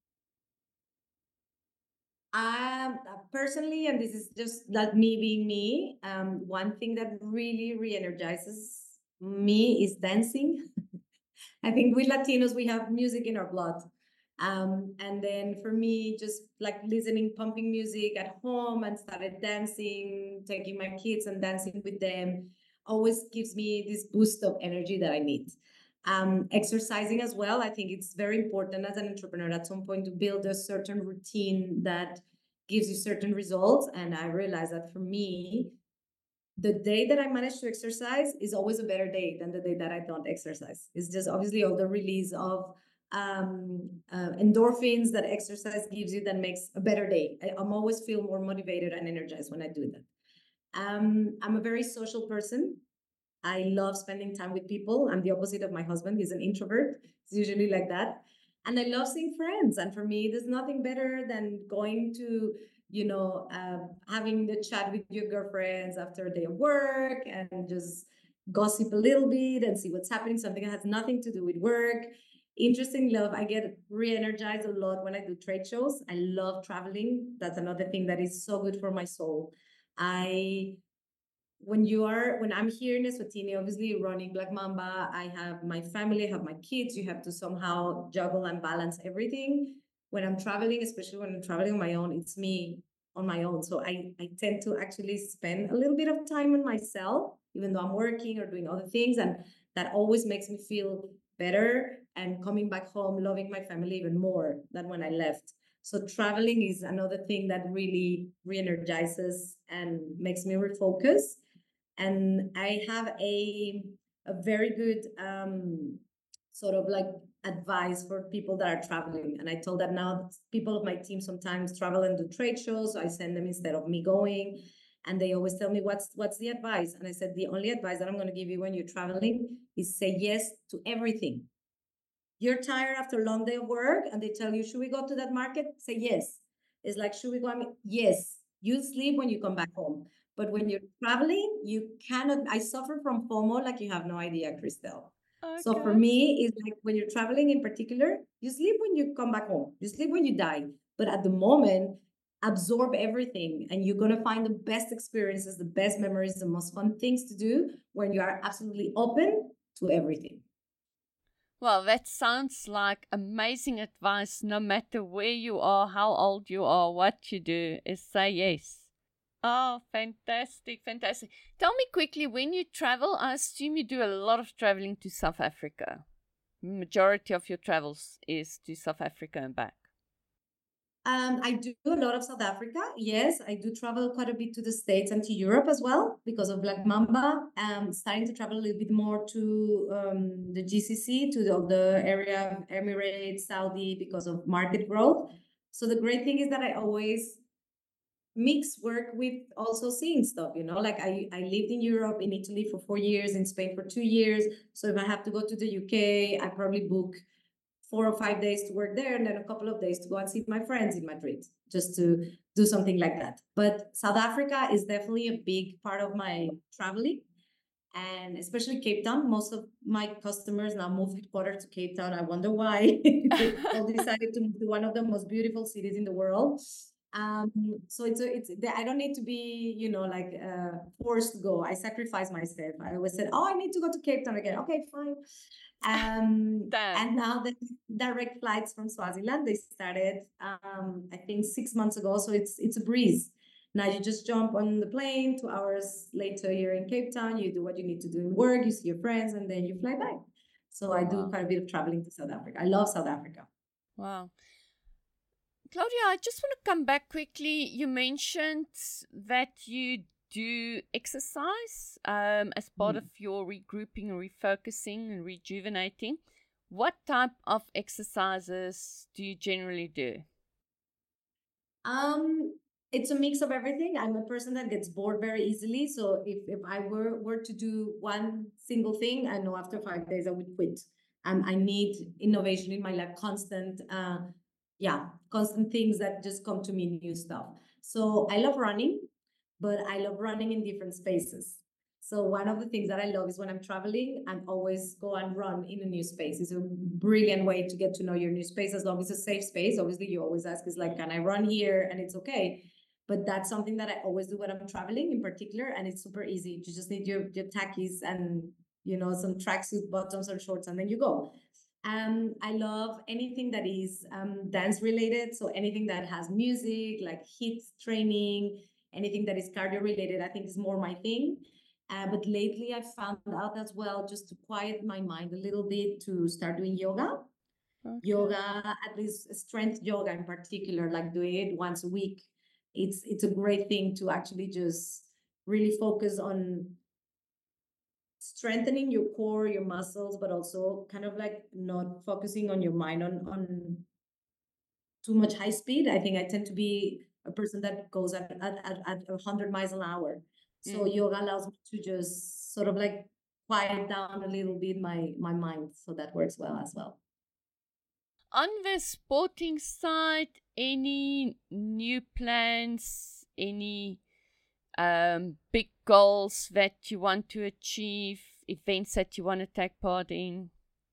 Personally, and this is just like me being me, one thing that really re-energizes me is dancing. I think we Latinos, we have music in our blood. And then for me, just like listening, pumping music at home and started dancing, taking my kids and dancing with them always gives me this boost of energy that I need. Exercising as well, I think it's very important as an entrepreneur at some point to build a certain routine that gives you certain results. And I realized that for me, the day that I manage to exercise is always a better day than the day that I don't exercise. It's just obviously all the release of endorphins that exercise gives you that makes a better day. I'm always feel more motivated and energized when I do that. I'm a very social person. I love spending time with people. I'm the opposite of my husband. He's an introvert. It's usually like that. And I love seeing friends. And for me, there's nothing better than going to, having the chat with your girlfriends after a day of work and just gossip a little bit and see what's happening, something that has nothing to do with work. Interesting love. I get re energized a lot when I do trade shows. I love traveling. That's another thing that is so good for my soul. I when I'm here in Eswatini, obviously running Black Mamba, I have my family, I have my kids. You have to somehow juggle and balance everything. When I'm traveling, especially when I'm traveling on my own, it's me on my own. So I tend to actually spend a little bit of time on myself, even though I'm working or doing other things. And that always makes me feel better and coming back home, loving my family even more than when I left. So traveling is another thing that really re-energizes and makes me refocus. And I have a very good sort of like advice for people that are traveling. And I told that now people of my team sometimes travel and do trade shows, so I send them instead of me going. And they always tell me what's the advice. And I said the only advice that I'm going to give you when you're traveling is say yes to everything. You're tired after a long day of work and they tell you, should we go to that market? Say yes. It's like, should we go? I mean, yes. You sleep when you come back home. But when you're traveling, you cannot. I suffer from FOMO like you have no idea, Christelle. So for Okay. me, it's like when you're traveling in particular, you sleep when you come back home. You sleep when you die. But at the moment, absorb everything and you're going to find the best experiences, the best memories, the most fun things to do when you are absolutely open to everything. Well, that sounds like amazing advice no matter where you are, how old you are, what you do, is say yes. Oh, fantastic, fantastic. Tell me quickly, when you travel, I assume you do a lot of traveling to South Africa. Majority of your travels is to South Africa and back. I do a lot of South Africa. Yes, I do travel quite a bit to the States and to Europe as well because of Black Mamba. Starting to travel a little bit more to the GCC, to the area of Emirates, Saudi, because of market growth. So the great thing is that I always mix work with also seeing stuff, like I lived in Europe, in Italy for 4 years, in Spain for 2 years. So if I have to go to the UK, I probably book 4 or 5 days to work there and then a couple of days to go and see my friends in Madrid, just to do something like that. But South Africa is definitely a big part of my traveling, and especially Cape Town. Most of my customers now move headquarters to Cape Town. I wonder why. They all decided to move to one of the most beautiful cities in the world. Um, so I don't need to be, like forced to go. I sacrifice myself. I always said, oh, I need to go to Cape Town again. Okay, fine. Damn. And now the direct flights from Swaziland, they started, I think 6 months ago. So it's a breeze. Now you just jump on the plane. 2 hours later, you're in Cape Town. You do what you need to do in work. You see your friends, and then you fly back. So I do Wow. quite a bit of traveling to South Africa. I love South Africa. Wow. Claudia, I just want to come back quickly. You mentioned that you do exercise as part of Hmm. your regrouping, refocusing, and rejuvenating. What type of exercises do you generally do? Um, It's a mix of everything. I'm a person that gets bored very easily. So if I were to do one single thing, I know after 5 days I would quit. I need innovation in my life, constant things that just come to me, new stuff. So I love running, but I love running in different spaces. So one of the things that I love is when I'm traveling, I'm always go and run in a new space. It's a brilliant way to get to know your new space, as long as it's a safe space. Obviously, you always ask is like, can I run here? And it's okay. But that's something that I always do when I'm traveling in particular. And it's super easy. You just need your tackies and, some tracksuit bottoms or shorts, and then you go. I love anything that is dance related. So anything that has music, like HIIT training, anything that is cardio related, I think is more my thing. But lately I found out as well, just to quiet my mind a little bit, to start doing yoga. Okay. Yoga, at least strength yoga in particular, like doing it once a week. It's a great thing to actually just really focus on strengthening your core, your muscles, but also kind of like not focusing on your mind on too much high speed. I think I tend to be a person that goes at 100 miles an hour. So yoga allows me to just sort of like quiet down a little bit my mind. So that works well as well. On the sporting side, any new plans, any big goals that you want to achieve, events that you want to take part in?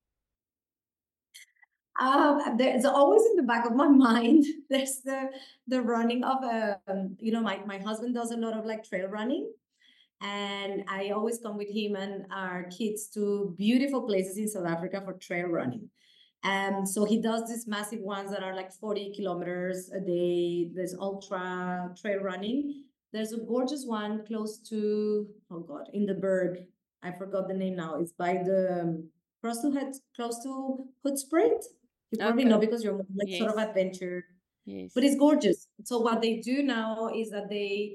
There's always in the back of my mind. There's the running of my husband does a lot of like trail running, and I always come with him and our kids to beautiful places in South Africa for trail running. So he does these massive ones that are like 40 kilometers a day. There's ultra trail running. There's a gorgeous one close to, oh God, in the Berg. I forgot the name now. It's by the close to Hoedspruit. You probably know because you're like sort of adventure. Yes. But it's gorgeous. So what they do now is that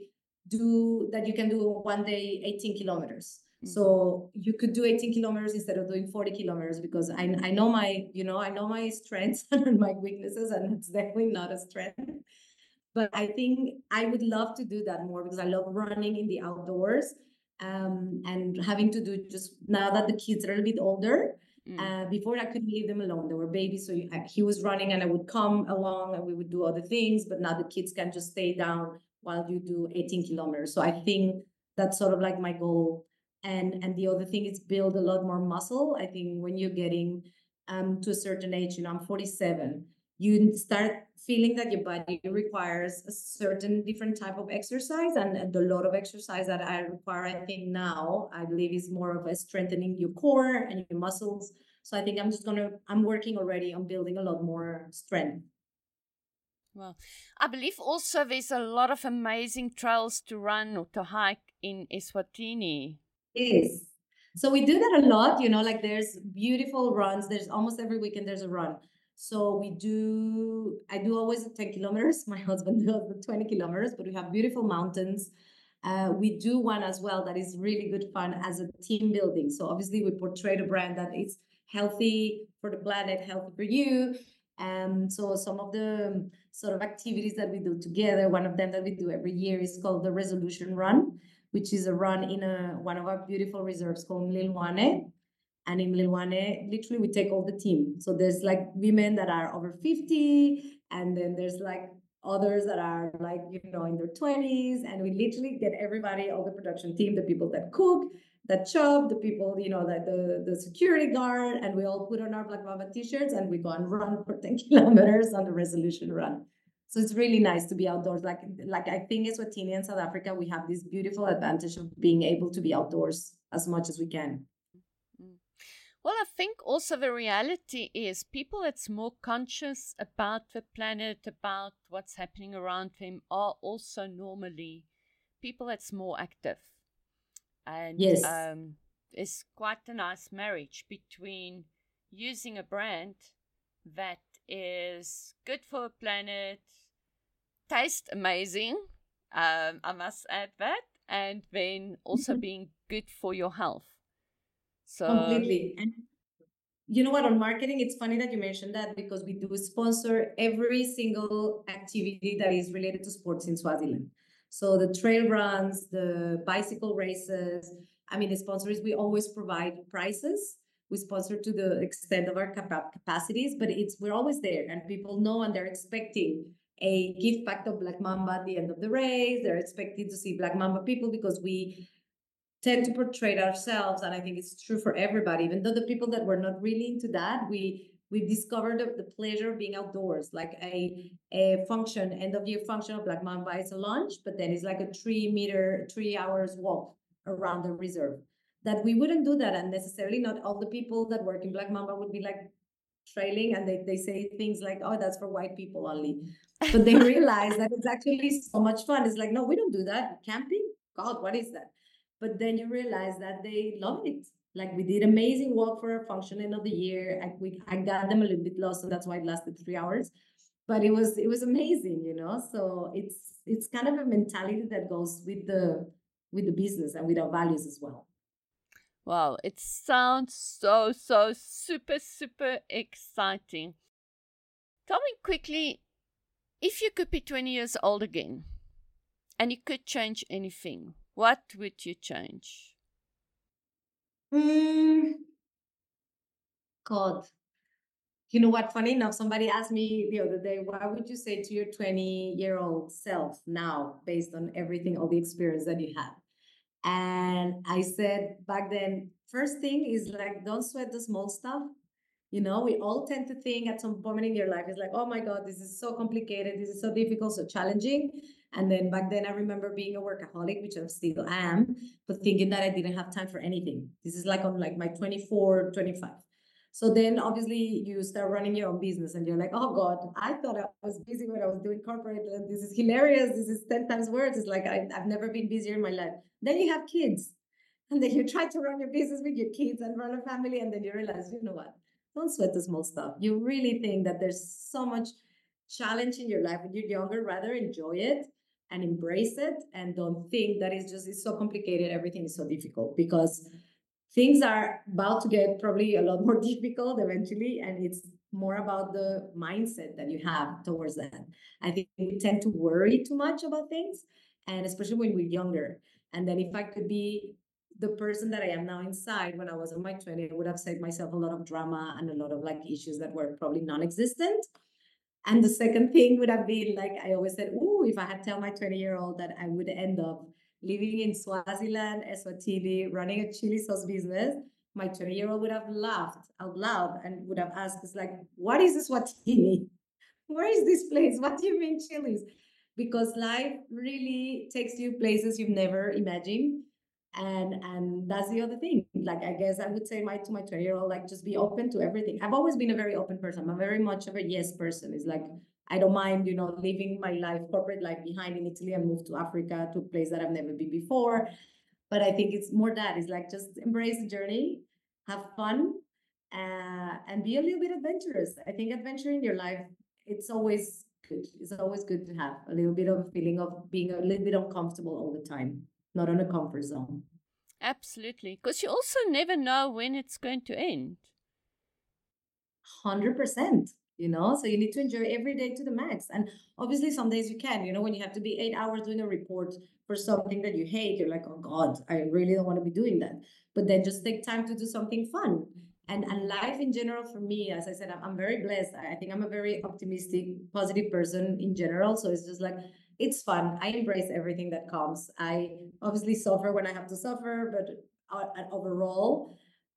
you can do one day 18 kilometers. So you could do 18 kilometers instead of doing 40 kilometers, because I know my strengths and my weaknesses, and it's definitely not a strength. But I think I would love to do that more, because I love running in the outdoors, and having to do, just now that the kids are a little bit older. Before I couldn't leave them alone. They were babies, so he was running and I would come along and we would do other things. But now the kids can just stay down while you do 18 kilometers. So I think that's sort of like my goal. And the other thing is build a lot more muscle. I think when you're getting to a certain age, I'm 47, you start feeling that your body requires a certain different type of exercise, and the lot of exercise that I require, I think now, I believe, is more of a strengthening your core and your muscles. So I think I'm working already on building a lot more strength. Well, I believe also there's a lot of amazing trails to run or to hike in Eswatini. Yes. So we do that a lot, like there's beautiful runs. There's almost every weekend there's a run. So I do always 10 kilometers. My husband does the 20 kilometers, but we have beautiful mountains. We do one as well that is really good fun as a team building. So obviously we portray the brand that is healthy for the planet, healthy for you. So some of the sort of activities that we do together, one of them that we do every year is called the Resolution Run, which is a run in one of our beautiful reserves called Mlilwane. And in Mlilwane, literally we take all the team. So there's like women that are over 50, and then there's like others that are like, in their 20s. And we literally get everybody, all the production team, the people that cook, that chop, the people, that the security guard, and we all put on our Black Mamba t-shirts and we go and run for 10 kilometers on the Resolution Run. So it's really nice to be outdoors. Like I think Eswatini and South Africa, we have this beautiful advantage of being able to be outdoors as much as we can. Well, I think also the reality is people that's more conscious about the planet, about what's happening around them, are also normally people that's more active. And yes. It's quite a nice marriage between using a brand that is good for the planet, tastes amazing, I must add that, and then also being good for your health. So completely. you know what, on marketing, it's funny that you mentioned that because we do sponsor every single activity that is related to sports in Swaziland. So the trail runs, the bicycle races, I mean, the sponsors, we always provide prizes. We sponsor to the extent of our capacities, but we're always there and people know and they're expecting a gift pack of Black Mamba at the end of the race. They're expecting to see Black Mamba people because we tend to portray ourselves, and I think it's true for everybody, even though the people that were not really into that, we discovered the pleasure of being outdoors, like a function, end of year function of Black Mamba is a lunch, but then it's like a 3 hours walk around the reserve. That we wouldn't do that, and necessarily not all the people that work in Black Mamba would be like trailing, and they say things like, oh, that's for white people only. But they realize that it's actually so much fun. It's like, no, we don't do that. Camping? God, what is that? But then you realize that they love it. Like we did amazing walk for our function end of the year. I got them a little bit lost, so that's why it lasted 3 hours. But it was amazing, you know. So it's kind of a mentality that goes with the business and with our values as well. Wow, it sounds so super, super exciting. Tell me quickly, if you could be 20 years old again and you could change anything, what would you change? God, you know what? Funny enough, somebody asked me the other day, what would you say to your 20-year-old self now, based on everything, all the experience that you had? And I said back then, first thing is like, don't sweat the small stuff. You know, we all tend to think at some point in your life, it's like, oh my God, this is so complicated. This is so difficult, so challenging. And then back then I remember being a workaholic, which I still am, but thinking that I didn't have time for anything. This is like on like my 24, 25. So then obviously you start running your own business and you're like, oh God, I thought I was busy when I was doing corporate. And this is hilarious. This is 10 times worse. It's like, I've never been busier in my life. Then you have kids. And then you try to run your business with your kids and run a family. And then you realize, you know what? Don't sweat the small stuff. You really think that there's so much challenge in your life when you're younger. Rather enjoy it and embrace it. And don't think that it's so complicated. Everything is so difficult, because things are about to get probably a lot more difficult eventually, and it's more about the mindset that you have towards that. I think we tend to worry too much about things, and especially when we're younger. And then if I could be the person that I am now inside when I was in my 20s, I would have saved myself a lot of drama and a lot of like issues that were probably non-existent. And the second thing would have been like, I always said, oh, if I had tell my 20-year-old that I would end up living in Swaziland, Eswatini, running a chili sauce business, my 20-year-old would have laughed out loud and would have asked us like, what is Eswatini? Where is this place? What do you mean chilies? Because life really takes you places you've never imagined. And that's the other thing. Like, I guess I would say to my 20-year-old, like, just be open to everything. I've always been a very open person. I'm very much of a yes person. It's like, I don't mind, leaving my life, corporate life behind in Italy and move to Africa, to a place that I've never been before. But I think it's more that. It's like, just embrace the journey, have fun, and be a little bit adventurous. I think adventure in your life, it's always good. It's always good to have a little bit of a feeling of being a little bit uncomfortable all the time, not on a comfort zone. Absolutely. Because you also never know when it's going to end. 100%, so you need to enjoy every day to the max. And obviously some days you can, when you have to be 8 hours doing a report for something that you hate, you're like, oh God, I really don't want to be doing that. But then just take time to do something fun. And life in general, for me, as I said, I'm very blessed. I think I'm a very optimistic, positive person in general. So it's just like, it's fun. I embrace everything that comes. I obviously suffer when I have to suffer, but overall,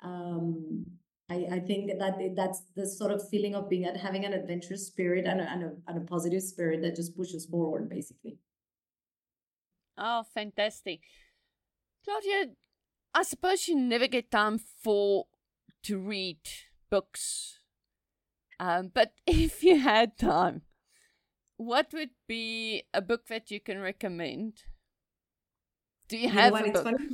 I think that's the sort of feeling of having an adventurous spirit and a positive spirit that just pushes forward, basically. Oh, fantastic. Claudia, I suppose you never get time to read books. But if you had time, what would be a book that you can recommend? Do you have a book? Funny.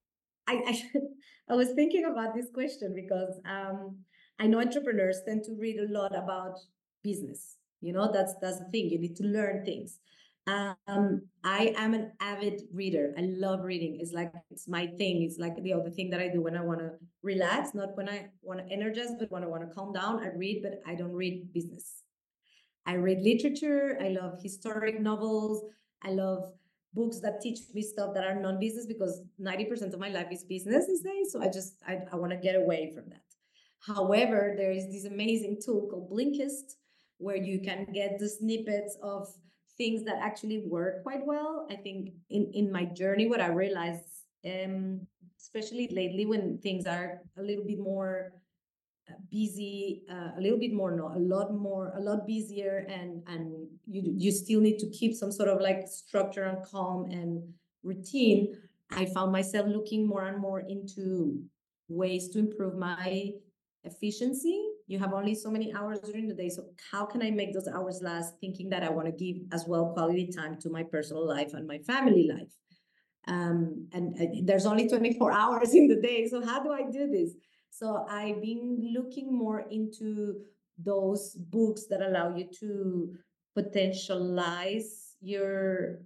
I was thinking about this question because I know entrepreneurs tend to read a lot about business. That's the thing. You need to learn things. I am an avid reader. I love reading. It's like it's my thing. It's like the other thing that I do when I want to relax, not when I want to energize, but when I want to calm down. I read, but I don't read business. I read literature. I love historic novels. I love books that teach me stuff that are non-business because 90% of my life is business these days. So I want to get away from that. However, there is this amazing tool called Blinkist where you can get the snippets of things that actually work quite well. I think in my journey, what I realized, especially lately when things are a little bit more busy, a little bit more, no, a lot busier, and you still need to keep some sort of like structure and calm and routine. I found myself looking more and more into ways to improve my efficiency. You have only so many hours during the day, so how can I make those hours last, thinking that I want to give as well quality time to my personal life and my family life. There's only 24 hours in the day, so how do I do this? So I've been looking more into those books that allow you to potentialize your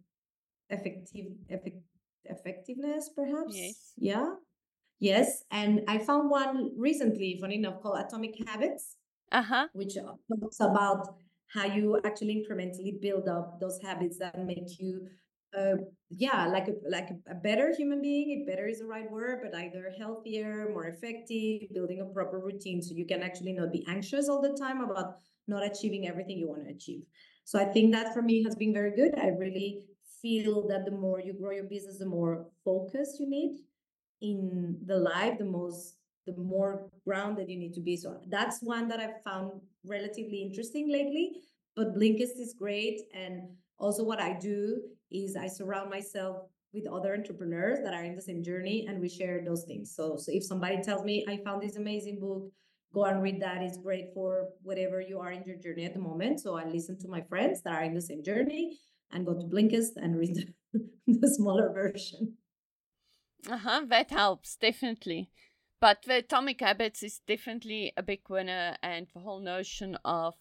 effectiveness, perhaps. Yes. Yeah. Yes. And I found one recently, funny enough, called Atomic Habits, Uh-huh. which talks about how you actually incrementally build up those habits that make you like a better human being. If better is the right word, but either healthier, more effective, building a proper routine so you can actually not be anxious all the time about not achieving everything you want to achieve. So I think that for me has been very good. I really feel that the more you grow your business, the more focus you need in the life, the more grounded you need to be. So that's one that I've found relatively interesting lately. But Blinkist is great. And also what I do is I surround myself with other entrepreneurs that are in the same journey, and we share those things. So if somebody tells me I found this amazing book, go and read that. It's great for whatever you are in your journey at the moment. So I listen to my friends that are in the same journey and go to Blinkist and read the smaller version. Uh-huh. That helps, definitely. But the Atomic Habits is definitely a big winner, and the whole notion of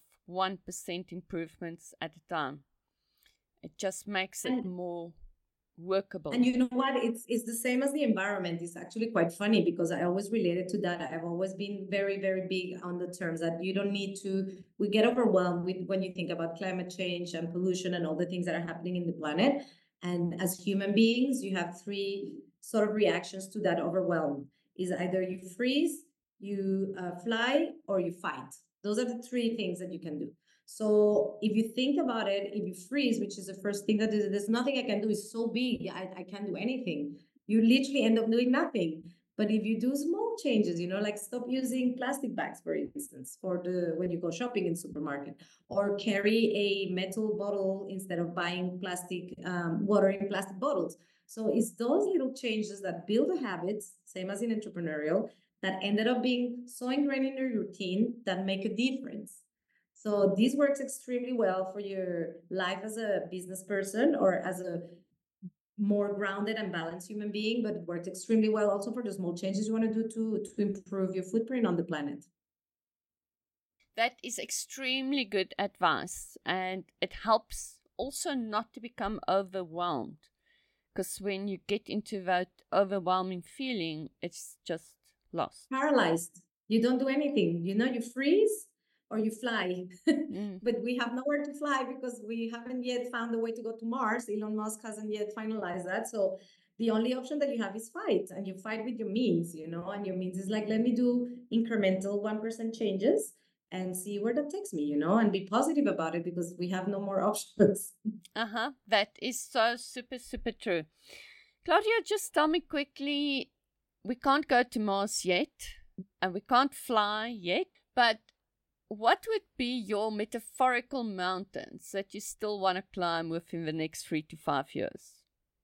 1% improvements at a time. It just makes it And more workable. And you know what? It's the same as the environment. It's actually quite funny because I always related to that. I've always been very, very big on the terms that you don't need to. We get overwhelmed with when you think about climate change and pollution and all the things that are happening in the planet. And as human beings, you have three sort of reactions to that overwhelm. Is either you freeze, you fly, or you fight. Those are the three things that you can do. So if you think about it, if you freeze, which is the first thing that there's nothing I can do, it's so big, I can't do anything. You literally end up doing nothing. But if you do small changes, like stop using plastic bags, for instance, for the when you go shopping in supermarket, or carry a metal bottle instead of buying plastic water in plastic bottles. So it's those little changes that build the habits, same as in entrepreneurial, that ended up being so ingrained in your routine that make a difference. So this works extremely well for your life as a business person or as a more grounded and balanced human being, but it works extremely well also for the small changes you want to do to improve your footprint on the planet. That is extremely good advice, and it helps also not to become overwhelmed. Because when you get into that overwhelming feeling, it's just lost. Paralyzed. You don't do anything. You freeze or you fly. Mm. But we have nowhere to fly because we haven't yet found a way to go to Mars. Elon Musk hasn't yet finalized that. So the only option that you have is fight, and you fight with your means, and your means is like, let me do incremental 1% changes and see where that takes me, and be positive about it because we have no more options. Uh-huh. That is so super, super true. Claudia, just tell me quickly, we can't go to Mars yet, and we can't fly yet, but what would be your metaphorical mountains that you still want to climb within the next 3 to 5 years?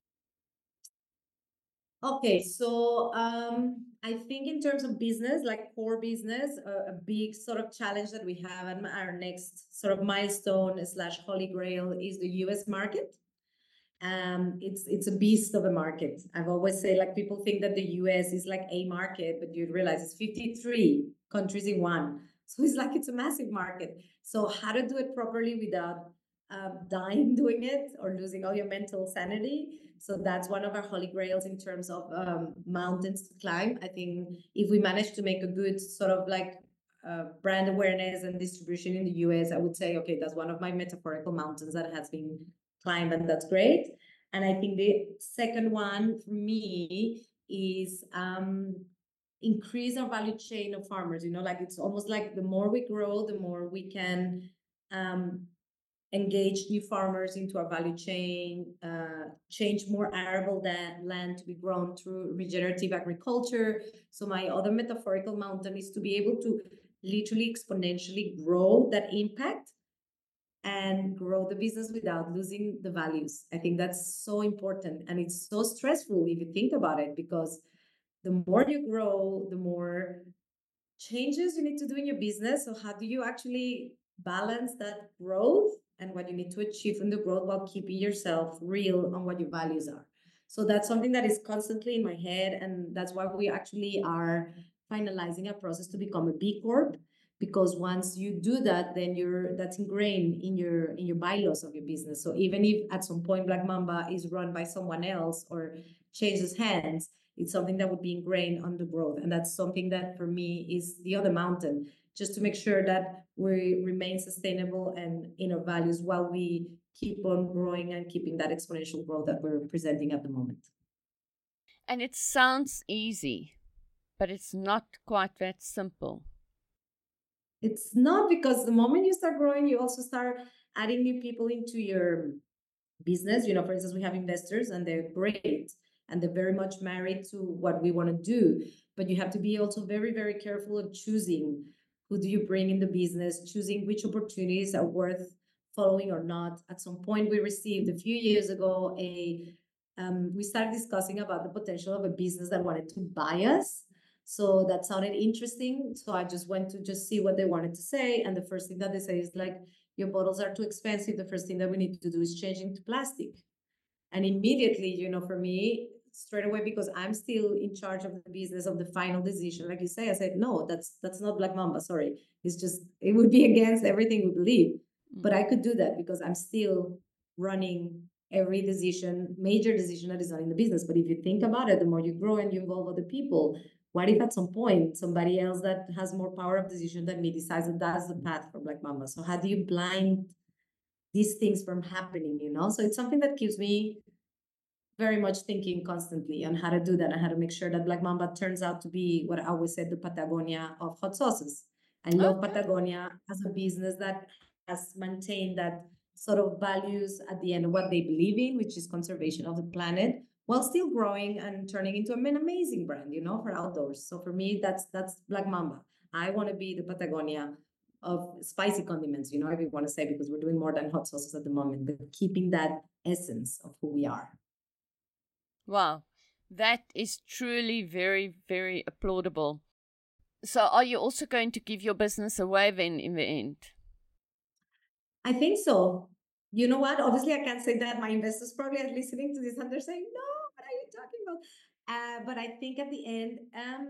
Okay, so I think in terms of business, like core business, a big sort of challenge that we have and our next sort of milestone slash holy grail is the US market. It's a beast of a market. I've always say, like, people think that the US is like a market, but you realize it's 53 countries in one. So it's like it's a massive market. So how to do it properly without dying doing it or losing all your mental sanity. So that's one of our holy grails in terms of mountains to climb. I think if we manage to make a good sort of like brand awareness and distribution in the US, I would say, okay, that's one of my metaphorical mountains that has been climbed, and that's great. And I think the second one for me is increase our value chain of farmers. Like it's almost like the more we grow, the more we can engage new farmers into our value chain, change more arable land to be grown through regenerative agriculture. So my other metaphorical mountain is to be able to literally exponentially grow that impact and grow the business without losing the values. I think that's so important. And it's so stressful if you think about it, because the more you grow, the more changes you need to do in your business. So how do you actually balance that growth and what you need to achieve from the growth while keeping yourself real on what your values are? So that's something that is constantly in my head, and that's why we actually are finalizing a process to become a B Corp. Because once you do that, then that's ingrained in your bylaws of your business. So even if at some point Black Mamba is run by someone else or changes hands, it's something that would be ingrained on the growth. And that's something that for me is the other mountain, just to make sure that we remain sustainable and in our values while we keep on growing and keeping that exponential growth that we're presenting at the moment. And it sounds easy, but it's not quite that simple. It's not, because the moment you start growing, you also start adding new people into your business. For instance, we have investors and they're great and they're very much married to what we want to do. But you have to be also very, very careful of choosing who do you bring in the business, choosing which opportunities are worth following or not. At some point, we received a few years ago we started discussing about the potential of a business that wanted to buy us. So that sounded interesting. So I just went to just see what they wanted to say. And the first thing that they say is like, your bottles are too expensive. The first thing that we need to do is change into plastic. And immediately, for me, straight away, because I'm still in charge of the business of the final decision, like you say, I said, no, that's not Black Mamba. Sorry. It would be against everything we believe. But I could do that because I'm still running every major decision that is done in the business. But if you think about it, the more you grow and you involve other people, what if at some point somebody else that has more power of decision than me decides that that's the path for Black Mamba? So how do you blind these things from happening, So it's something that keeps me very much thinking constantly on how to do that and how to make sure that Black Mamba turns out to be what I always said, the Patagonia of hot sauces. I love Patagonia as a business that has maintained that sort of values at the end of what they believe in, which is conservation of the planet, while still growing and turning into an amazing brand, for outdoors. So for me, that's Black Mamba. I want to be the Patagonia of spicy condiments, if you want to say, because we're doing more than hot sauces at the moment, but keeping that essence of who we are. Wow, that is truly very, very applaudable. So are you also going to give your business away then in the end? I think so. You know what? Obviously, I can't say that. My investors probably are listening to this and they're saying, no, what are you talking about? But I think at the end,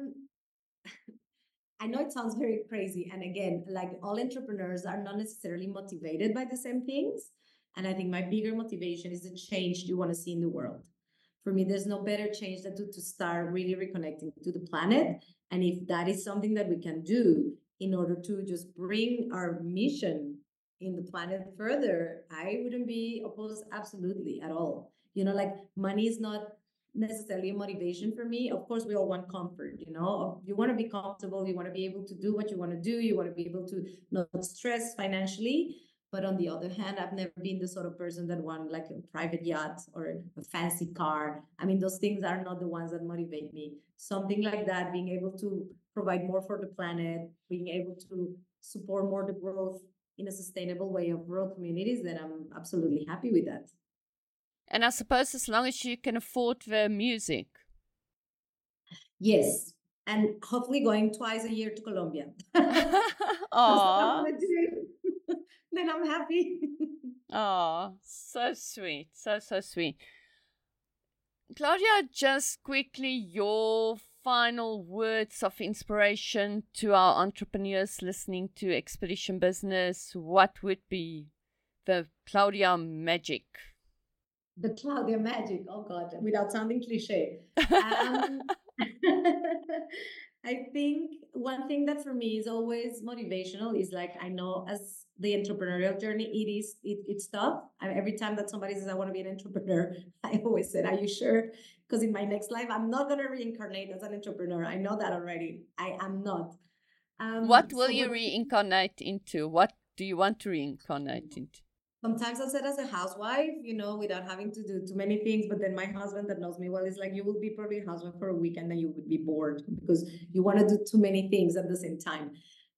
I know it sounds very crazy. And again, like all entrepreneurs are not necessarily motivated by the same things. And I think my bigger motivation is the change you want to see in the world. For me, there's no better change than to start really reconnecting to the planet. And if that is something that we can do in order to just bring our mission in the planet further, I wouldn't be opposed absolutely at all. Like money is not necessarily a motivation for me. Of course, we all want comfort, you want to be comfortable, you want to be able to do what you want to do, you want to be able to not stress financially. But on the other hand, I've never been the sort of person that want like a private yacht or a fancy car. I mean, those things are not the ones that motivate me. Something like that, being able to provide more for the planet, being able to support more the growth in a sustainable way of rural communities, then I'm absolutely happy with that. And I suppose as long as you can afford the music. Yes. And hopefully going twice a year to Colombia. Aww. Then I'm happy. Oh, so sweet. So sweet. Claudia, just quickly your final words of inspiration to our entrepreneurs listening to Expedition Business. What would be The Claudia magic. The Claudia magic. Oh God, without sounding cliche. Um, I think one thing that for me is always motivational is like I know as the entrepreneurial journey, it's tough. Every time that somebody says I want to be an entrepreneur, I always said, "Are you sure?" Because in my next life, I'm not gonna reincarnate as an entrepreneur. I know that already. I am not. What will So you what reincarnate into? What do you want to reincarnate into? sometimes I said as a housewife, without having to do too many things. But then my husband that knows me well is like, you will be probably a housewife for a week and then you would be bored because you want to do too many things at the same time.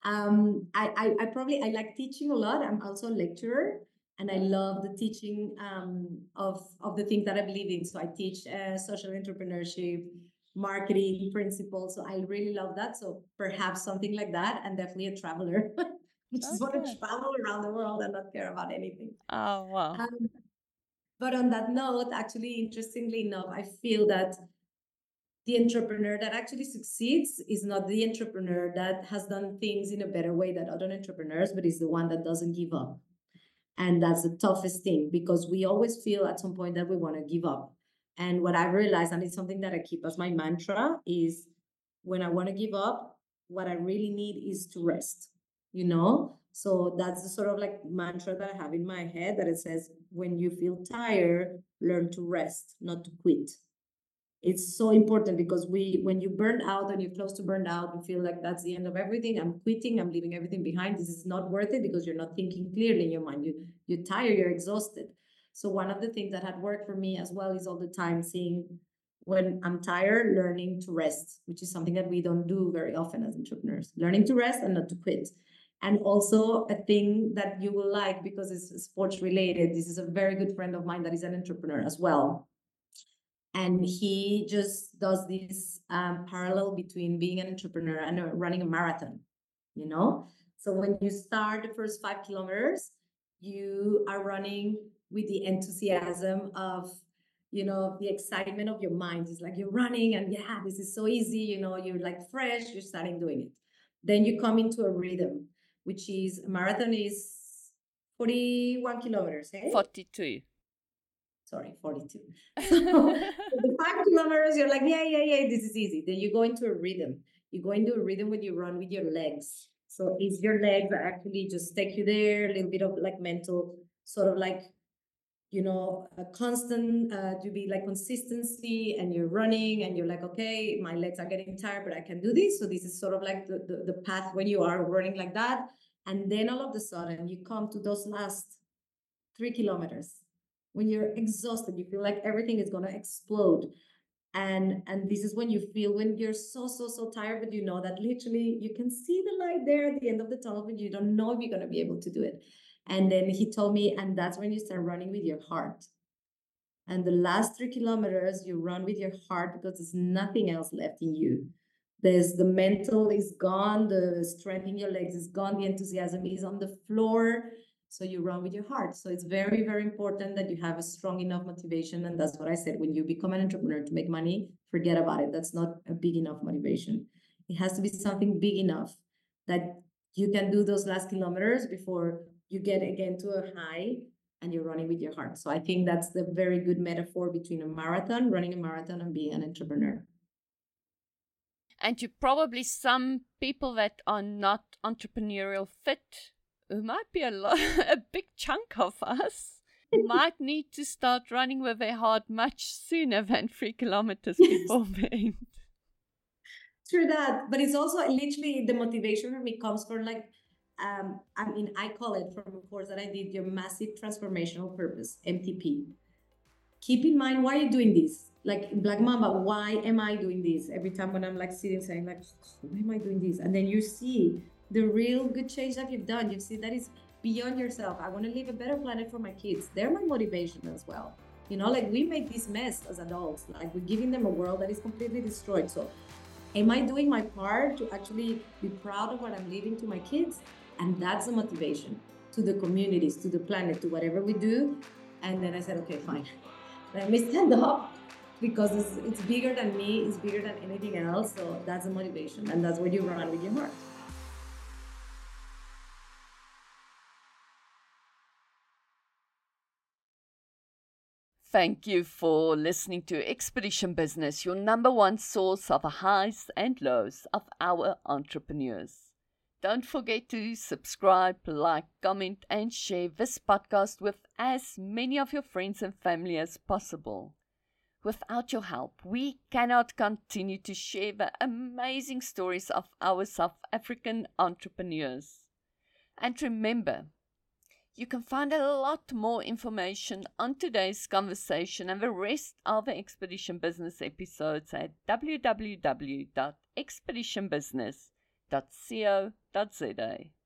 I probably I like teaching a lot. I'm also a lecturer and I love the teaching of the things that I believe in. So I teach social entrepreneurship, marketing principles. So I really love that. So perhaps something like that, and definitely a traveler. I just want Okay. to travel around the world and not care about anything. Oh, wow. Um, but on that note, actually, interestingly enough, I feel that the entrepreneur that actually succeeds is not the entrepreneur that has done things in a better way than other entrepreneurs, but is the one that doesn't give up. And that's the toughest thing because we always feel at some point that we want to give up. And what I've realized, and it's something that I keep as my mantra, is when I want to give up, what I really need is to rest, you know? So that's the sort of like mantra that I have in my head that it says, when you feel tired, learn to rest, not to quit. It's so important because when you burn out and you're close to burn out, you feel like that's the end of everything. I'm quitting, I'm leaving everything behind. This is not worth it because you're not thinking clearly in your mind. You're tired, you're exhausted. So one of the things that had worked for me as well is all the time seeing when I'm tired, learning to rest, which is something that we don't do very often as entrepreneurs. Learning to rest and not to quit. And also a thing that you will like because it's sports related. This is a very good friend of mine that is an entrepreneur as well, and he just does this parallel between being an entrepreneur and running a marathon, you know. So when you start the first 5 kilometers, you are running with the enthusiasm of, the excitement of your mind. It's like you're running and yeah, this is so easy, you're like fresh, you're starting doing it. Then you come into a rhythm, which is a marathon is 41 kilometers, hey? 42. Sorry, 42. So the 5 kilometers, you're like, yeah, this is easy. Then you go into a rhythm. You go into a rhythm when you run with your legs. So it's your legs that actually just take you there, a little bit of like mental, sort of like, a constant, to be like consistency, and you're running and you're like, okay, my legs are getting tired, but I can do this. So this is sort of like the path when you are running like that. And then all of a sudden you come to those last 3 kilometers when you're exhausted, you feel like everything is going to explode, and this is when you feel when you're so tired, but you know that literally you can see the light there at the end of the tunnel, but you don't know if you're going to be able to do it. And then he told me, and that's when you start running with your heart. And the last 3 kilometers you run with your heart because there's nothing else left in you. There's the mental is gone, the strength in your legs is gone, the enthusiasm is on the floor. So you run with your heart. So it's very, very important that you have a strong enough motivation. And that's what I said. When you become an entrepreneur to make money, forget about it. That's not a big enough motivation. It has to be something big enough that you can do those last kilometers before you get again to a high and you're running with your heart. So I think that's the very good metaphor between a marathon, running a marathon, and being an entrepreneur. And to probably some people that are not entrepreneurial fit, who might be a big chunk of us, might need to start running with their heart much sooner than 3 kilometers before the end. True that, but it's also literally the motivation for me comes from like, I call it from a course that I did, your massive transformational purpose, MTP. Keep in mind, why are you doing this? Like in Black Mamba, why am I doing this? Every time when I'm like sitting saying like, why am I doing this? And then you see the real good change that you've done. You see that is beyond yourself. I want to leave a better planet for my kids. They're my motivation as well. Like we make this mess as adults. Like we're giving them a world that is completely destroyed. So am I doing my part to actually be proud of what I'm leaving to my kids? And that's the motivation to the communities, to the planet, to whatever we do. And then I said, okay, fine. Let me stand up because it's bigger than me, it's bigger than anything else. So that's the motivation, and that's where you run with your heart. Thank you for listening to Expedition Business, your number one source of the highs and lows of our entrepreneurs. Don't forget to subscribe, like, comment, and share this podcast with as many of your friends and family as possible. Without your help, we cannot continue to share the amazing stories of our South African entrepreneurs. And remember, you can find a lot more information on today's conversation and the rest of the Expedition Business episodes at www.expeditionbusiness.co.za.